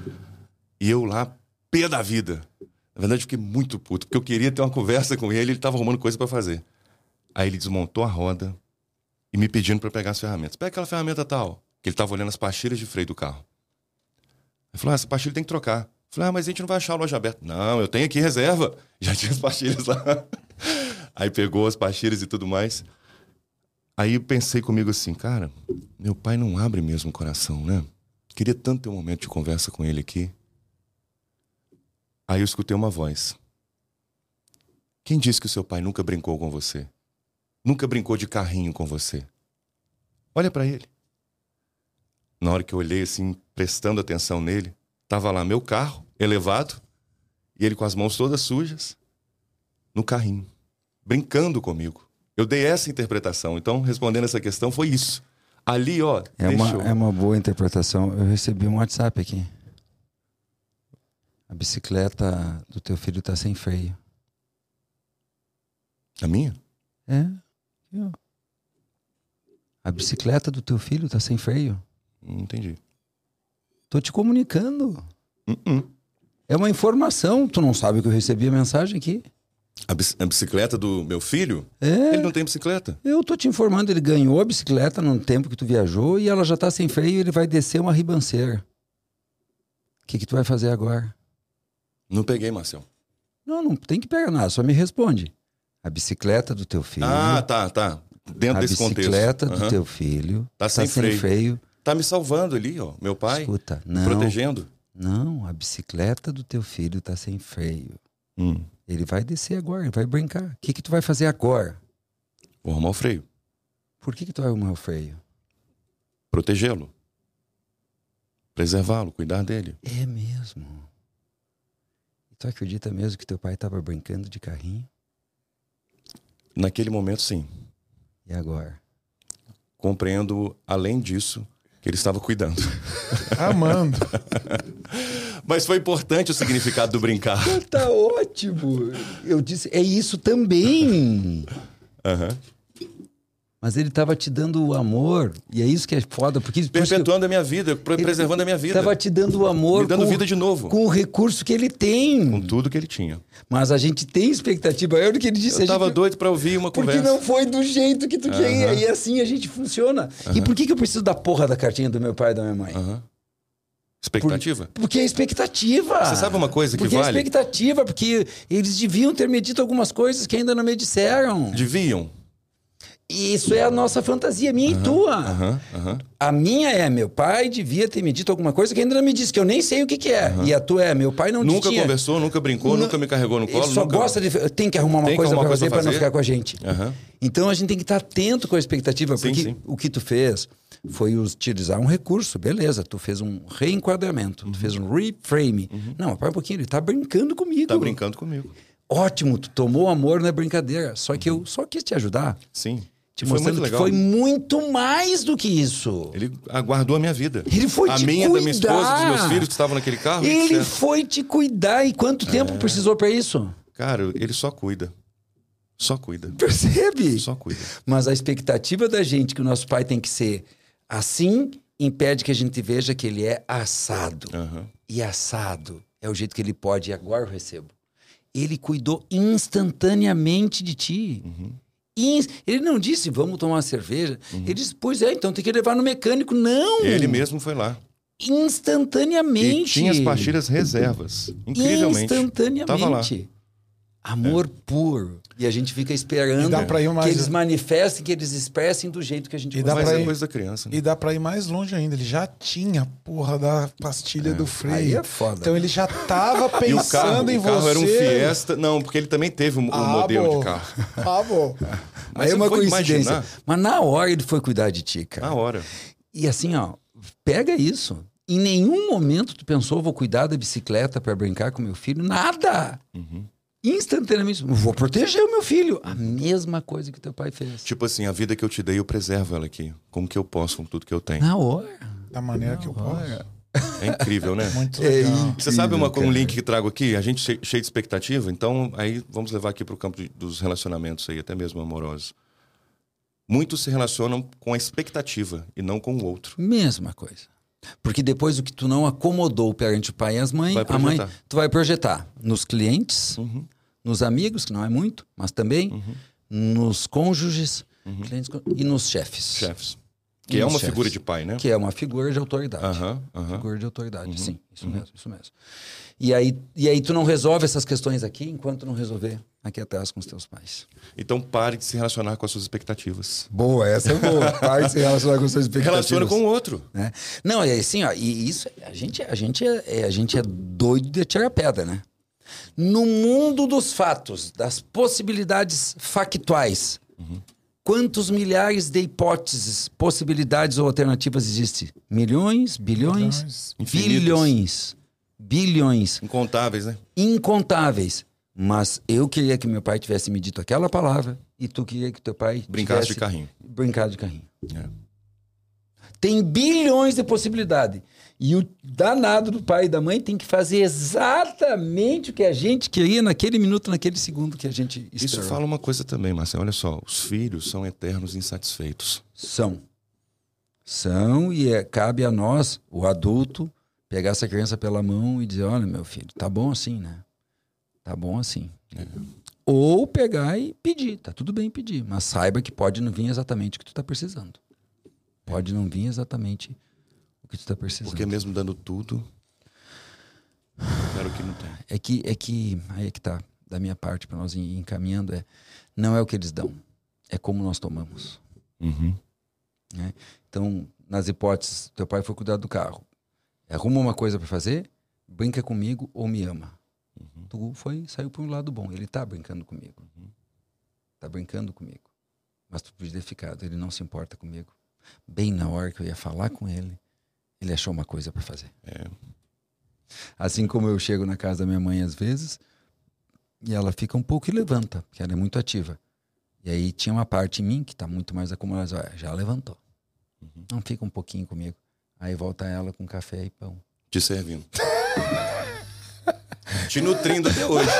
C: E eu lá, pé da vida. Na verdade, eu fiquei muito puto, porque eu queria ter uma conversa com ele, ele estava arrumando coisa para fazer. Aí ele desmontou a roda e me pedindo para pegar as ferramentas. Pega aquela ferramenta tal, que ele estava olhando as pastilhas de freio do carro. Ele falou, ah, essa pastilha tem que trocar. Eu falei, ah, mas a gente não vai achar a loja aberta. Não, eu tenho aqui reserva. Já tinha as pastilhas lá. Aí pegou as pastilhas e tudo mais. Aí eu pensei comigo assim, cara, meu pai não abre mesmo o coração, né? Queria tanto ter um momento de conversa com ele aqui. Aí eu escutei uma voz. Quem disse que o seu pai nunca brincou com você? Nunca brincou de carrinho com você? Olha pra ele. Na hora que eu olhei assim, prestando atenção nele, tava lá meu carro, elevado, e ele com as mãos todas sujas, no carrinho, brincando comigo. Eu dei essa interpretação. Então, respondendo essa questão, foi isso. Ali, ó,
A: É uma, é uma boa interpretação. Eu recebi um WhatsApp aqui. A bicicleta do teu filho tá sem freio.
C: A minha?
A: É. Aqui, ó. A bicicleta do teu filho tá sem freio.
C: Não entendi.
A: Tô te comunicando.
C: Uh-uh.
A: É uma informação. Tu não sabe que eu recebi a mensagem aqui?
C: A, bic- a bicicleta do meu filho?
A: É.
C: Ele não tem bicicleta.
A: Eu tô te informando, ele ganhou a bicicleta no tempo que tu viajou e ela já tá sem freio e ele vai descer uma ribanceira. O que que tu vai fazer agora?
C: Não peguei, Marcel.
A: Não, não tem que pegar nada, só me responde. A bicicleta do teu filho...
C: Ah, tá, tá. Dentro
A: a
C: desse contexto.
A: bicicleta do
C: Aham.
A: teu filho
C: Tá sem freio. Tá me salvando ali, ó. Meu pai.
A: Escuta,
C: me
A: não,
C: protegendo.
A: não, a bicicleta do teu filho tá sem freio.
C: Hum.
A: Ele vai descer agora, ele vai brincar. O que que tu vai fazer agora?
C: Vou arrumar o freio.
A: Por que que tu vai arrumar o freio?
C: Protegê-lo. Preservá-lo, cuidar dele.
A: É mesmo. E tu acredita mesmo que teu pai tava brincando de carrinho?
C: Naquele momento, sim.
A: E agora?
C: Compreendo, além disso, que ele estava cuidando.
B: Amando.
C: Mas foi importante o significado do brincar.
A: Tá ótimo. Eu disse, é isso também.
C: Aham.
A: Mas ele tava te dando o amor. E é isso que é foda. Porque por isso que
C: Perpetuando a minha vida, pre-
A: ele
C: preservando a minha vida.
A: tava te dando o amor.
C: Me dando
A: com,
C: vida de novo.
A: Com o recurso que ele tem.
C: Com tudo que ele tinha.
A: Mas a gente tem expectativa. É o que ele disse.
C: Eu
A: a
C: tava
A: gente...
C: doido pra ouvir uma
A: Porque
C: conversa.
A: não foi do jeito que tu queria. E assim a gente funciona. E por que que eu preciso da porra da cartinha do meu pai e da minha mãe?
C: Aham. Expectativa?
A: Por- Porque é expectativa.
C: Você sabe uma coisa que
A: porque
C: vale?
A: é expectativa, porque eles deviam ter me dito algumas coisas que ainda não me disseram.
C: Deviam.
A: Isso é a nossa fantasia, minha e tua.
C: Aham, aham.
A: A minha é, meu pai devia ter me dito alguma coisa que ainda não me disse, que eu nem sei o que que é. E a tua é, meu pai não
C: Nunca
A: tinha.
C: conversou, nunca brincou,
A: Não-
C: nunca me carregou no
A: Ele
C: colo.
A: só
C: nunca...
A: gosta de... Tem que arrumar uma
C: Tem que
A: coisa
C: arrumar
A: pra
C: coisa
A: fazer
C: pra
A: pra não
C: fazer.
A: ficar com a gente.
C: Aham.
A: Então a gente tem que estar atento com a expectativa,
C: Sim,
A: porque
C: sim.
A: o que tu fez foi utilizar um recurso, beleza, tu fez um reenquadramento, tu fez um reframe. Não, para um pouquinho, ele tá brincando comigo.
C: Tá brincando comigo.
A: Ótimo, tu tomou amor na brincadeira, só que eu só quis te ajudar,
C: Sim.
A: te
C: E foi
A: mostrando
C: muito
A: que
C: legal.
A: foi muito mais do que isso.
C: Ele aguardou a minha vida.
A: Ele foi
C: a
A: te
C: minha, da minha esposa, dos
A: cuidar.
C: meus filhos que estavam naquele carro.
A: Ele
C: etcétera.
A: foi te cuidar, e quanto tempo precisou pra isso?
C: Cara, ele só cuida. Só cuida.
A: Percebe?
C: Só cuida.
A: Mas a expectativa da gente que o nosso pai tem que ser assim impede que a gente veja que ele é assado.
C: Aham.
A: E assado é o jeito que ele pode, e agora eu recebo. Ele cuidou instantaneamente de ti.
C: Uhum.
A: Ins- Ele não disse, vamos tomar uma cerveja. Ele disse, pois é, então tem que levar no mecânico. Não!
C: Ele mesmo foi lá.
A: Instantaneamente.
C: E tinha as pastilhas reservas. Incrivelmente.
A: Instantaneamente.
C: Tava lá.
A: Amor puro. E a gente fica
B: E
A: esperando
B: dá pra ir mais-
A: que eles manifestem, que eles expressem do jeito que a gente
B: E dá
C: Mas
B: pra
C: é
B: ir-
C: coisa da criança. Né?
B: E dá pra ir mais longe ainda. Ele já tinha a porra da pastilha do freio.
A: Aí é foda.
B: Então ele já tava
C: E o
B: pensando
C: carro,
B: em
C: o carro
B: você.
C: era um Fiesta. Não, porque ele também teve um, um
B: Ah,
C: modelo
B: bom.
C: de carro.
B: Ah, bom.
C: Mas
A: Aí é
C: você
A: uma
C: foi
A: coincidência.
C: imaginar?
A: Mas na hora ele foi cuidar de ti, cara.
C: Na hora.
A: E assim, ó, pega isso. Em nenhum momento tu pensou, vou cuidar da bicicleta para brincar com meu filho. Nada.
C: Uhum.
A: Instantaneamente, vou proteger o meu filho. A mesma coisa que teu pai fez.
C: Tipo assim, a vida que eu te dei, eu preservo ela aqui. Como que eu posso com tudo que eu tenho?
A: Na hora.
B: Da maneira que eu posso.
C: É incrível, né?
B: Muito
A: É
B: legal.
A: incrível.
C: Você sabe uma, um
A: cara.
C: link que trago aqui? A gente che- cheio de expectativa, então aí vamos levar aqui para o campo de- dos relacionamentos aí, até mesmo amorosos. Muitos se relacionam com a expectativa e não com o outro.
A: Mesma coisa. Porque depois o que tu não acomodou perante o pai e as mães,
C: Vai
A: a mãe,
C: projetar.
A: tu vai projetar nos clientes,
C: Uhum.
A: nos amigos, que não é muito, mas também
C: Uhum.
A: nos cônjuges, clientes e nos chefes.
C: Chefes.
A: E
C: Que é
A: nos
C: uma
A: chefes.
C: figura de pai, né?
A: Que é uma figura de autoridade.
C: Aham, aham.
A: Figura de autoridade, sim. Isso mesmo, isso mesmo. E aí, e aí tu não resolve essas questões aqui enquanto não resolver aqui atrás com os teus pais.
C: Então pare de se relacionar com as suas expectativas.
A: Boa, essa é boa. Pai se relacionar com suas expectativas.
C: Relaciona com o outro.
A: Né? Não, é assim, ó, e isso, a gente, a, gente é, é- a gente é doido de tirar pedra, né? No mundo dos fatos, das possibilidades factuais, quantos milhares de hipóteses, possibilidades ou alternativas existem? Milhões, bilhões,
B: Milhões.
C: Infinitas.
A: bilhões, bilhões,
C: Incontáveis, né?
A: incontáveis. Mas eu queria que meu pai tivesse me dito aquela palavra e tu queria que teu pai
C: Brincasse
A: tivesse
C: de carrinho.
A: brincado de carrinho.
C: É.
A: Tem bilhões de possibilidades. E o danado do pai e da mãe tem que fazer exatamente o que a gente queria naquele minuto, naquele segundo que a gente esperou.
C: Isso fala uma coisa também, Marcelo. Olha só, os filhos são eternos insatisfeitos.
A: São. São e é, cabe a nós, o adulto, pegar essa criança pela mão e dizer, olha, meu filho, tá bom assim, né? Tá bom assim. Ou pegar e pedir. Tá tudo bem pedir, mas saiba que pode não vir exatamente o que tu tá precisando. Pode não vir exatamente o que tu tá precisando.
C: Porque mesmo dando tudo, quero que não tem.
A: É que, é que, aí é que tá, da minha parte, para nós ir encaminhando, é, não é o que eles dão, é como nós tomamos.
C: Uhum.
A: Né? Então, nas hipóteses, teu pai foi cuidar do carro, arruma uma coisa para fazer, brinca comigo ou me ama.
C: Uhum.
A: Tu foi, saiu para um lado bom, ele tá brincando comigo. Tá brincando comigo. Mas tu podia ter ficado, ele não se importa comigo. Bem na hora que eu ia falar com ele, ele achou uma coisa para fazer.
C: É.
A: Assim como eu chego na casa da minha mãe às vezes, e ela fica um pouco e levanta, porque ela é muito ativa. E aí tinha uma parte em mim que está muito mais acumulada, olha, já levantou.
C: Uhum.
A: Não fica um pouquinho comigo. Aí volta ela com café e pão.
C: Te servindo. Te nutrindo até hoje.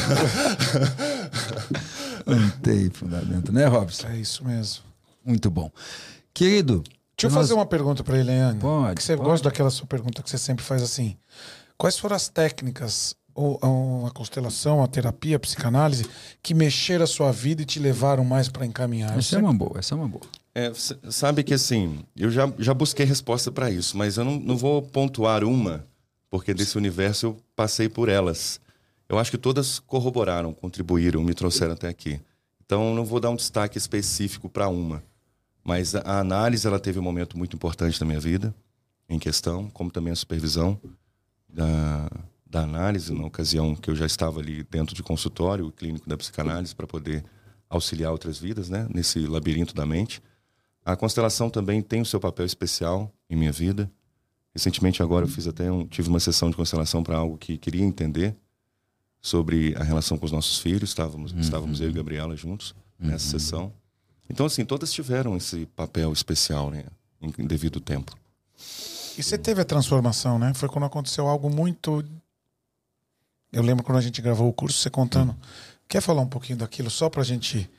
A: Não tem fundamento, né, Robson?
B: É isso mesmo.
A: Muito bom. Querido,
B: Deixa eu
A: nós-
B: fazer uma pergunta para ele, Anne.
A: Pode,
B: Que você
A: pode.
B: gosta daquela sua pergunta que você sempre faz assim. Quais foram as técnicas, ou, ou a constelação, a terapia, a psicanálise, que mexeram a sua vida e te levaram mais para encaminhar? Eu
A: Essa é
B: sempre-
A: uma boa, essa é uma boa.
C: É, c- sabe que assim, eu já, já busquei resposta para isso, mas eu não, não vou pontuar uma, porque desse universo eu passei por elas. Eu acho que todas corroboraram, contribuíram, me trouxeram até aqui. Então eu não vou dar um destaque específico para uma. Mas a, a análise ela teve um momento muito importante na minha vida, em questão, como também a supervisão da, da análise, na ocasião que eu já estava ali dentro de consultório clínico da psicanálise para poder auxiliar outras vidas, né, nesse labirinto da mente. A constelação também tem o seu papel especial em minha vida. Recentemente agora eu fiz até um, tive uma sessão de constelação para algo que queria entender sobre a relação com os nossos filhos. Estávamos,
A: Uhum.
C: estávamos eu e Gabriela juntos nessa sessão. Então, assim, todas tiveram esse papel especial, né, em, em devido tempo.
B: E você teve a transformação, né? Foi quando aconteceu algo muito... Eu lembro quando a gente gravou o curso, você contando. Quer falar um pouquinho daquilo só pra gente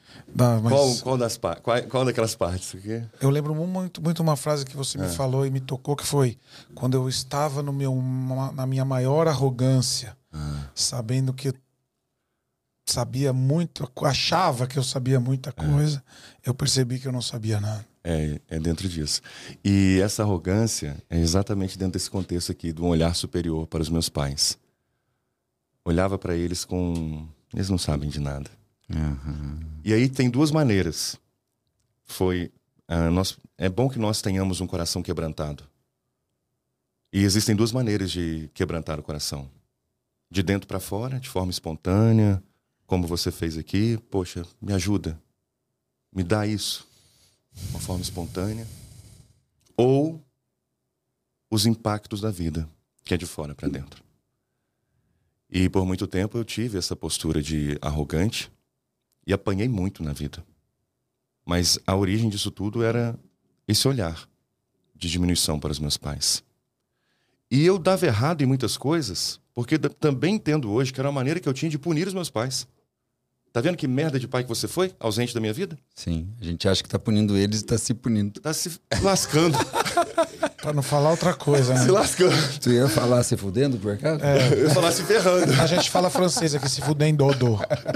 B: Dá, mas
C: Qual, qual, das, pa- qual, qual daquelas partes aqui?
B: eu lembro muito, muito uma frase que você me
C: É.
B: falou e me tocou, que foi quando eu estava no meu, na minha maior arrogância,
C: Ah,
B: sabendo que eu sabia muito, achava que eu sabia muita coisa, eu percebi que eu não sabia nada.
C: é, é dentro disso. E essa arrogância é exatamente dentro desse contexto aqui, de um olhar superior para os meus pais. Olhava para eles com... Eles não sabem de nada.
A: Uhum.
C: E aí tem duas maneiras. Foi... ah, nós, é bom que nós tenhamos um coração quebrantado. E existem duas maneiras de quebrantar o coração. De dentro para fora, de forma espontânea, como você fez aqui. Poxa, me ajuda. Me dá isso. Uma forma espontânea. Ou os impactos da vida, que é de fora para dentro. E por muito tempo eu tive essa postura de arrogante e apanhei muito na vida. Mas a origem disso tudo era esse olhar de diminuição para os meus pais. E eu dava errado em muitas coisas, porque d- também entendo hoje que era uma maneira que eu tinha de punir os meus pais. Tá vendo que merda de pai que você foi, ausente da minha vida?
A: Sim, a gente acha que tá punindo eles e tá se punindo.
C: Tá se lascando.
B: Pra não falar outra coisa, né?
C: Se lascando.
A: Tu ia falar se fudendo, por acaso?
C: Eu ia falar se ferrando.
B: A gente fala francês aqui, se fudendo, dodô.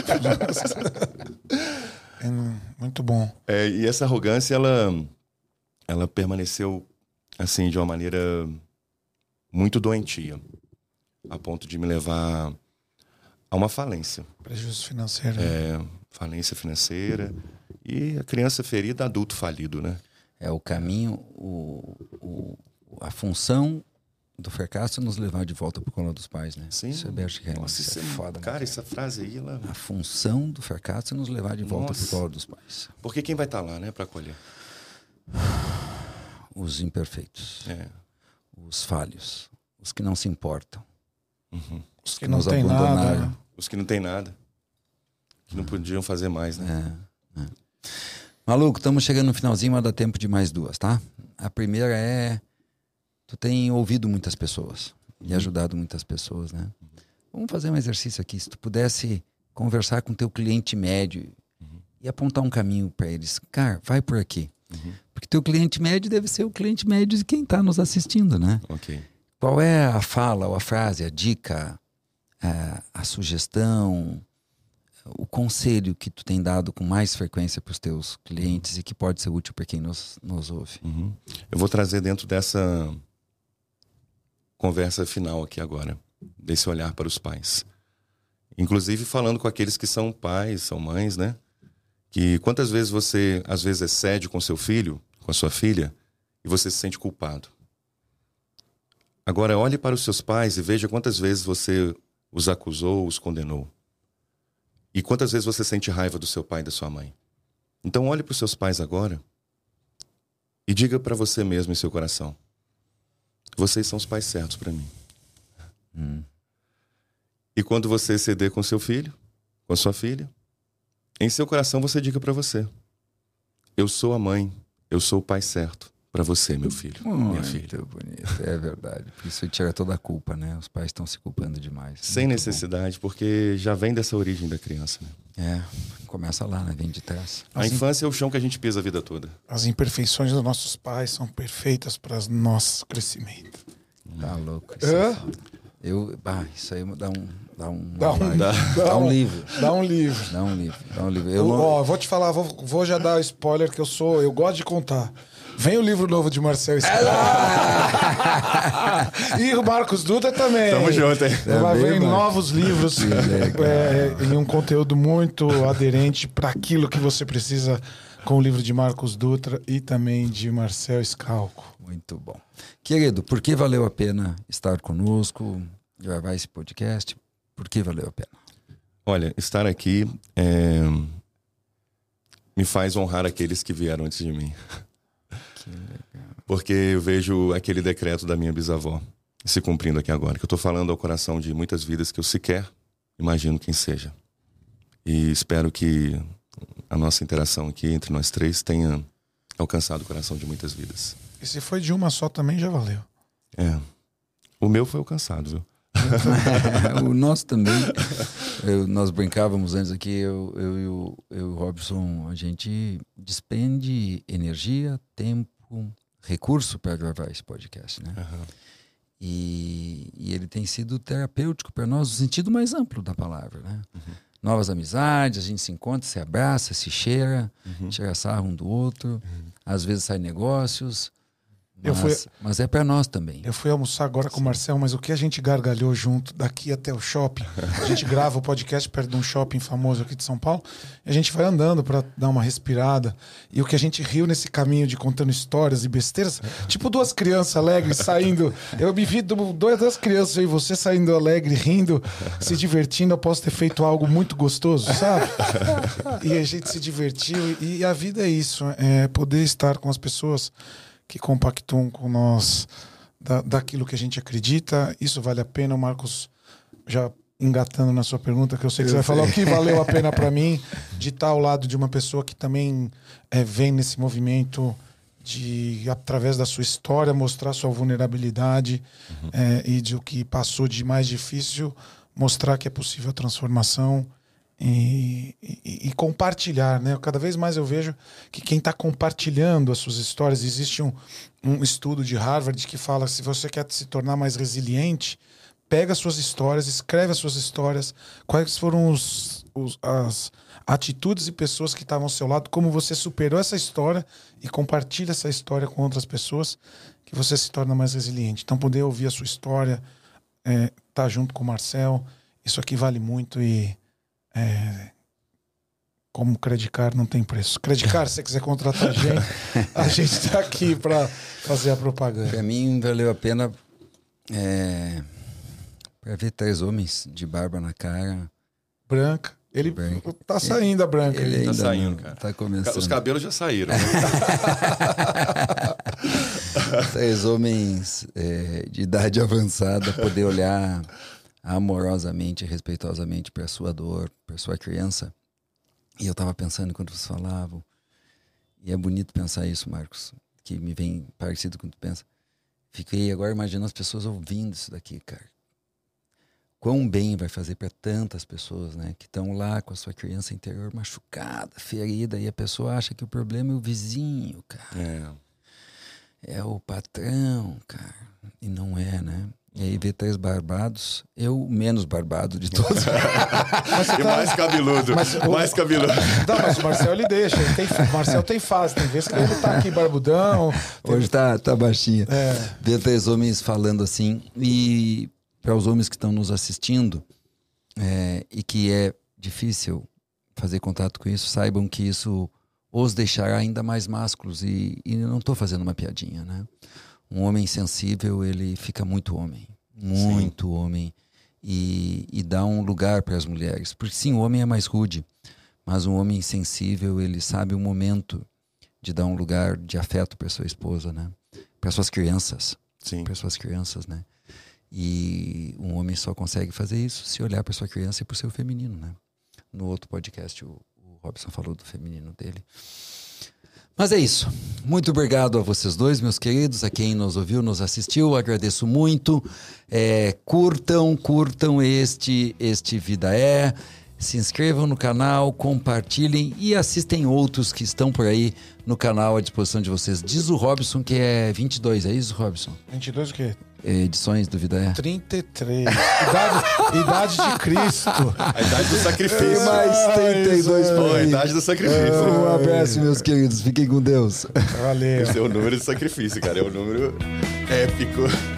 B: Hum, Muito bom.
C: É, e essa arrogância, ela, ela permaneceu, assim, de uma maneira muito doentia. A ponto de me levar a uma falência.
B: Prejuízo financeiro.
C: É, falência financeira. E a criança ferida, adulto falido, né?
A: É o caminho, o, o, a função do fracasso é nos levar de volta pro colo dos pais, né?
C: Sim.
A: Isso é Bert Hellinger,
C: Nossa,
A: isso
C: isso
A: é
C: é-
A: foda, né?
C: Cara, essa frase aí, ela...
A: A função do fracasso é nos levar de volta
C: Nossa.
A: pro colo dos pais.
C: Porque quem vai estar lá, né, para acolher?
A: Os imperfeitos,
C: É.
A: os falhos, os que não se importam,
C: Uhum.
B: Os que
A: que
B: não
A: nos
B: tem nada.
A: abandonaram.
B: Né?
C: Os que não tem nada. Que não podiam fazer mais, né?
A: É, é. Maluco, estamos chegando no finalzinho, mas dá tempo de mais duas, tá? A primeira é... Tu tem ouvido muitas pessoas e ajudado muitas pessoas, né? Vamos fazer um exercício aqui. Se tu pudesse conversar com teu cliente médio e apontar um caminho para eles. Cara, vai por aqui.
C: Uhum.
A: Porque teu cliente médio deve ser o cliente médio de quem está nos assistindo, né?
C: Ok.
A: Qual é a fala, ou a frase, a dica, a, a sugestão, o conselho que tu tem dado com mais frequência para os teus clientes e que pode ser útil para quem nos, nos ouve?
C: Uhum. Eu vou trazer dentro dessa conversa final aqui agora, desse olhar para os pais. Inclusive falando com aqueles que são pais, são mães, né? Que quantas vezes você, às vezes, excede com seu filho, com a sua filha, e você se sente culpado. Agora, olhe para os seus pais e veja quantas vezes você os acusou, os condenou. E quantas vezes você sente raiva do seu pai e da sua mãe. Então, olhe para os seus pais agora e diga para você mesmo em seu coração: vocês são os pais certos para mim.
A: Hum.
C: E quando você ceder com seu filho, com a sua filha, em seu coração você diga para você: eu sou a mãe, eu sou o pai certo para você, meu filho, minha filha.
A: Muito bonito, é verdade. Isso tira toda a culpa, né? Os pais estão se culpando demais.
C: Sem
A: Muito
C: necessidade, porque já vem dessa origem da criança, né?
A: bom. É, começa lá, né? Vem de trás.
C: A infância é o chão que a gente pisa a vida toda.
B: As imperfeições dos nossos pais são perfeitas para o nosso crescimento.
A: Tá louco. Isso
B: Hã?
A: é foda. Eu, ah, isso aí dá um, dá um,
B: Dá um,
A: dá, dá um livro.
B: Dá um livro.
A: Dá um livro, dá um livro. Eu
B: Eu,
A: não,
B: ó, vou te falar, vou, vou já dar spoiler que eu sou, eu gosto de contar. Vem o livro novo de Marcel Scala. E o Marcos Dutra também.
C: Tamo junto, hein?
B: Vai
A: Também,
B: vir
A: mano.
B: novos livros é, em um conteúdo muito aderente para aquilo que você precisa com o livro de Marcos Dutra e também de Marcel Scalco.
A: Muito bom. Querido, por que valeu a pena estar conosco, gravar esse podcast? Por que valeu a pena?
C: Olha, estar aqui é, me faz honrar aqueles que vieram antes de mim.
A: Que legal.
C: Porque eu vejo aquele decreto da minha bisavó se cumprindo aqui agora. Que eu estou falando ao coração de muitas vidas que eu sequer imagino quem seja. E espero que a nossa interação aqui entre nós três tenha alcançado o coração de muitas vidas.
B: E se foi de uma só também já valeu.
C: É. O meu foi alcançado, viu?
B: Então...
A: É, o nosso também. Eu, nós brincávamos antes aqui, eu, eu, eu, eu e o Robson, a gente despende energia, tempo, recurso para gravar esse podcast, né? Uhum. E, e ele tem sido terapêutico para nós no sentido mais amplo da palavra, né? Uhum. Novas amizades, a gente se encontra, se abraça, se cheira, uhum. tira sarro um do outro, uhum. às vezes sai negócios, mas, eu fui, mas é para nós também.
B: Eu fui almoçar agora com o Marcel, mas o que a gente gargalhou junto daqui até o shopping, a gente grava o podcast perto de um shopping famoso aqui de São Paulo, e a gente vai andando para dar uma respirada, e o que a gente riu nesse caminho de contando histórias e besteiras, tipo duas crianças alegres saindo, eu me vi duas crianças e você saindo alegre, rindo, se divertindo, eu posso ter feito algo muito gostoso, sabe? E a gente se divertiu, e a vida é isso, é poder estar com as pessoas que compactuam com nós da, daquilo que a gente acredita. Isso vale a pena. O Marcos, já engatando na sua pergunta, que eu sei que eu você sei. vai falar o que valeu a pena para mim de estar ao lado de uma pessoa que também é, vem nesse movimento de, através da sua história, mostrar sua vulnerabilidade uhum. é, e de o que passou de mais difícil, mostrar que é possível a transformação. E, e, e compartilhar, né? Cada vez mais eu vejo que quem está compartilhando as suas histórias, existe um, um estudo de Harvard que fala que se você quer se tornar mais resiliente, pega as suas histórias, escreve as suas histórias, quais foram os, os, as atitudes e pessoas que estavam ao seu lado, como você superou essa história e compartilha essa história com outras pessoas, que você se torna mais resiliente. Então poder ouvir a sua história, é, tá junto com o Marcel, isso aqui vale muito. E É, como Credicar não tem preço. Credicar, se você quiser contratar a gente, a gente está aqui para fazer a propaganda.
A: Para mim valeu a pena é, para ver três homens de barba na cara.
B: Branca. Ele branca. Tá saindo a branca.
A: Ele ainda
C: tá saindo,
A: não,
C: cara.
A: Tá começando.
C: Os cabelos já saíram. Né?
A: Três homens é, de idade avançada, poder olhar amorosamente, respeitosamente para a sua dor, para a sua criança. E eu estava pensando enquanto vocês falavam, e é bonito pensar isso, Marcos, que me vem parecido com o que tu pensa. Fiquei agora imaginando as pessoas ouvindo isso daqui, cara. Quão bem vai fazer para tantas pessoas, né, que estão lá com a sua criança interior machucada, ferida, e a pessoa acha que o problema é o vizinho, cara. É, é o patrão, cara. E não é, né? E aí ver três barbados, eu menos barbado de todos.
C: Mas e tá... mais cabeludo, mas, o... mais cabeludo.
B: Não, mas o Marcel ele deixa, ele tem... o Marcel tem fase, tem vezes que ele tá aqui barbudão. Tem...
A: Hoje tá, tá baixinho. É. Ver três homens falando assim, e para os homens que estão nos assistindo, é, e que é difícil fazer contato com isso, saibam que isso os deixará ainda mais másculos, e, e não estou fazendo uma piadinha, né? Um homem sensível, ele fica muito homem. Muito sim. homem. E, e dá um lugar para as mulheres. Porque sim, o homem é mais rude. Mas um homem sensível, ele sabe o momento de dar um lugar de afeto para sua esposa, né? Para suas crianças.
C: Sim.
A: Para suas crianças, né? E um homem só consegue fazer isso se olhar para sua criança e para o seu feminino, né? No outro podcast, o, o Robson falou do feminino dele. Mas é isso. Muito obrigado a vocês dois, meus queridos, a quem nos ouviu, nos assistiu. Agradeço muito. É, curtam, curtam este, este Vida É. Se inscrevam no canal, compartilhem e assistem outros que estão por aí no canal à disposição de vocês. Diz o Robson que é vinte e dois, é isso, Robson?
B: vinte e dois o quê?
A: Edições do Vida É.
B: trinta e três. Idade, idade de Cristo.
C: A idade do sacrifício.
A: É mais trinta e dois por aí.
C: A idade do sacrifício.
A: Um abraço, meus queridos. Fiquem com Deus.
B: Valeu.
C: Esse é o número de sacrifício, cara. É o número épico.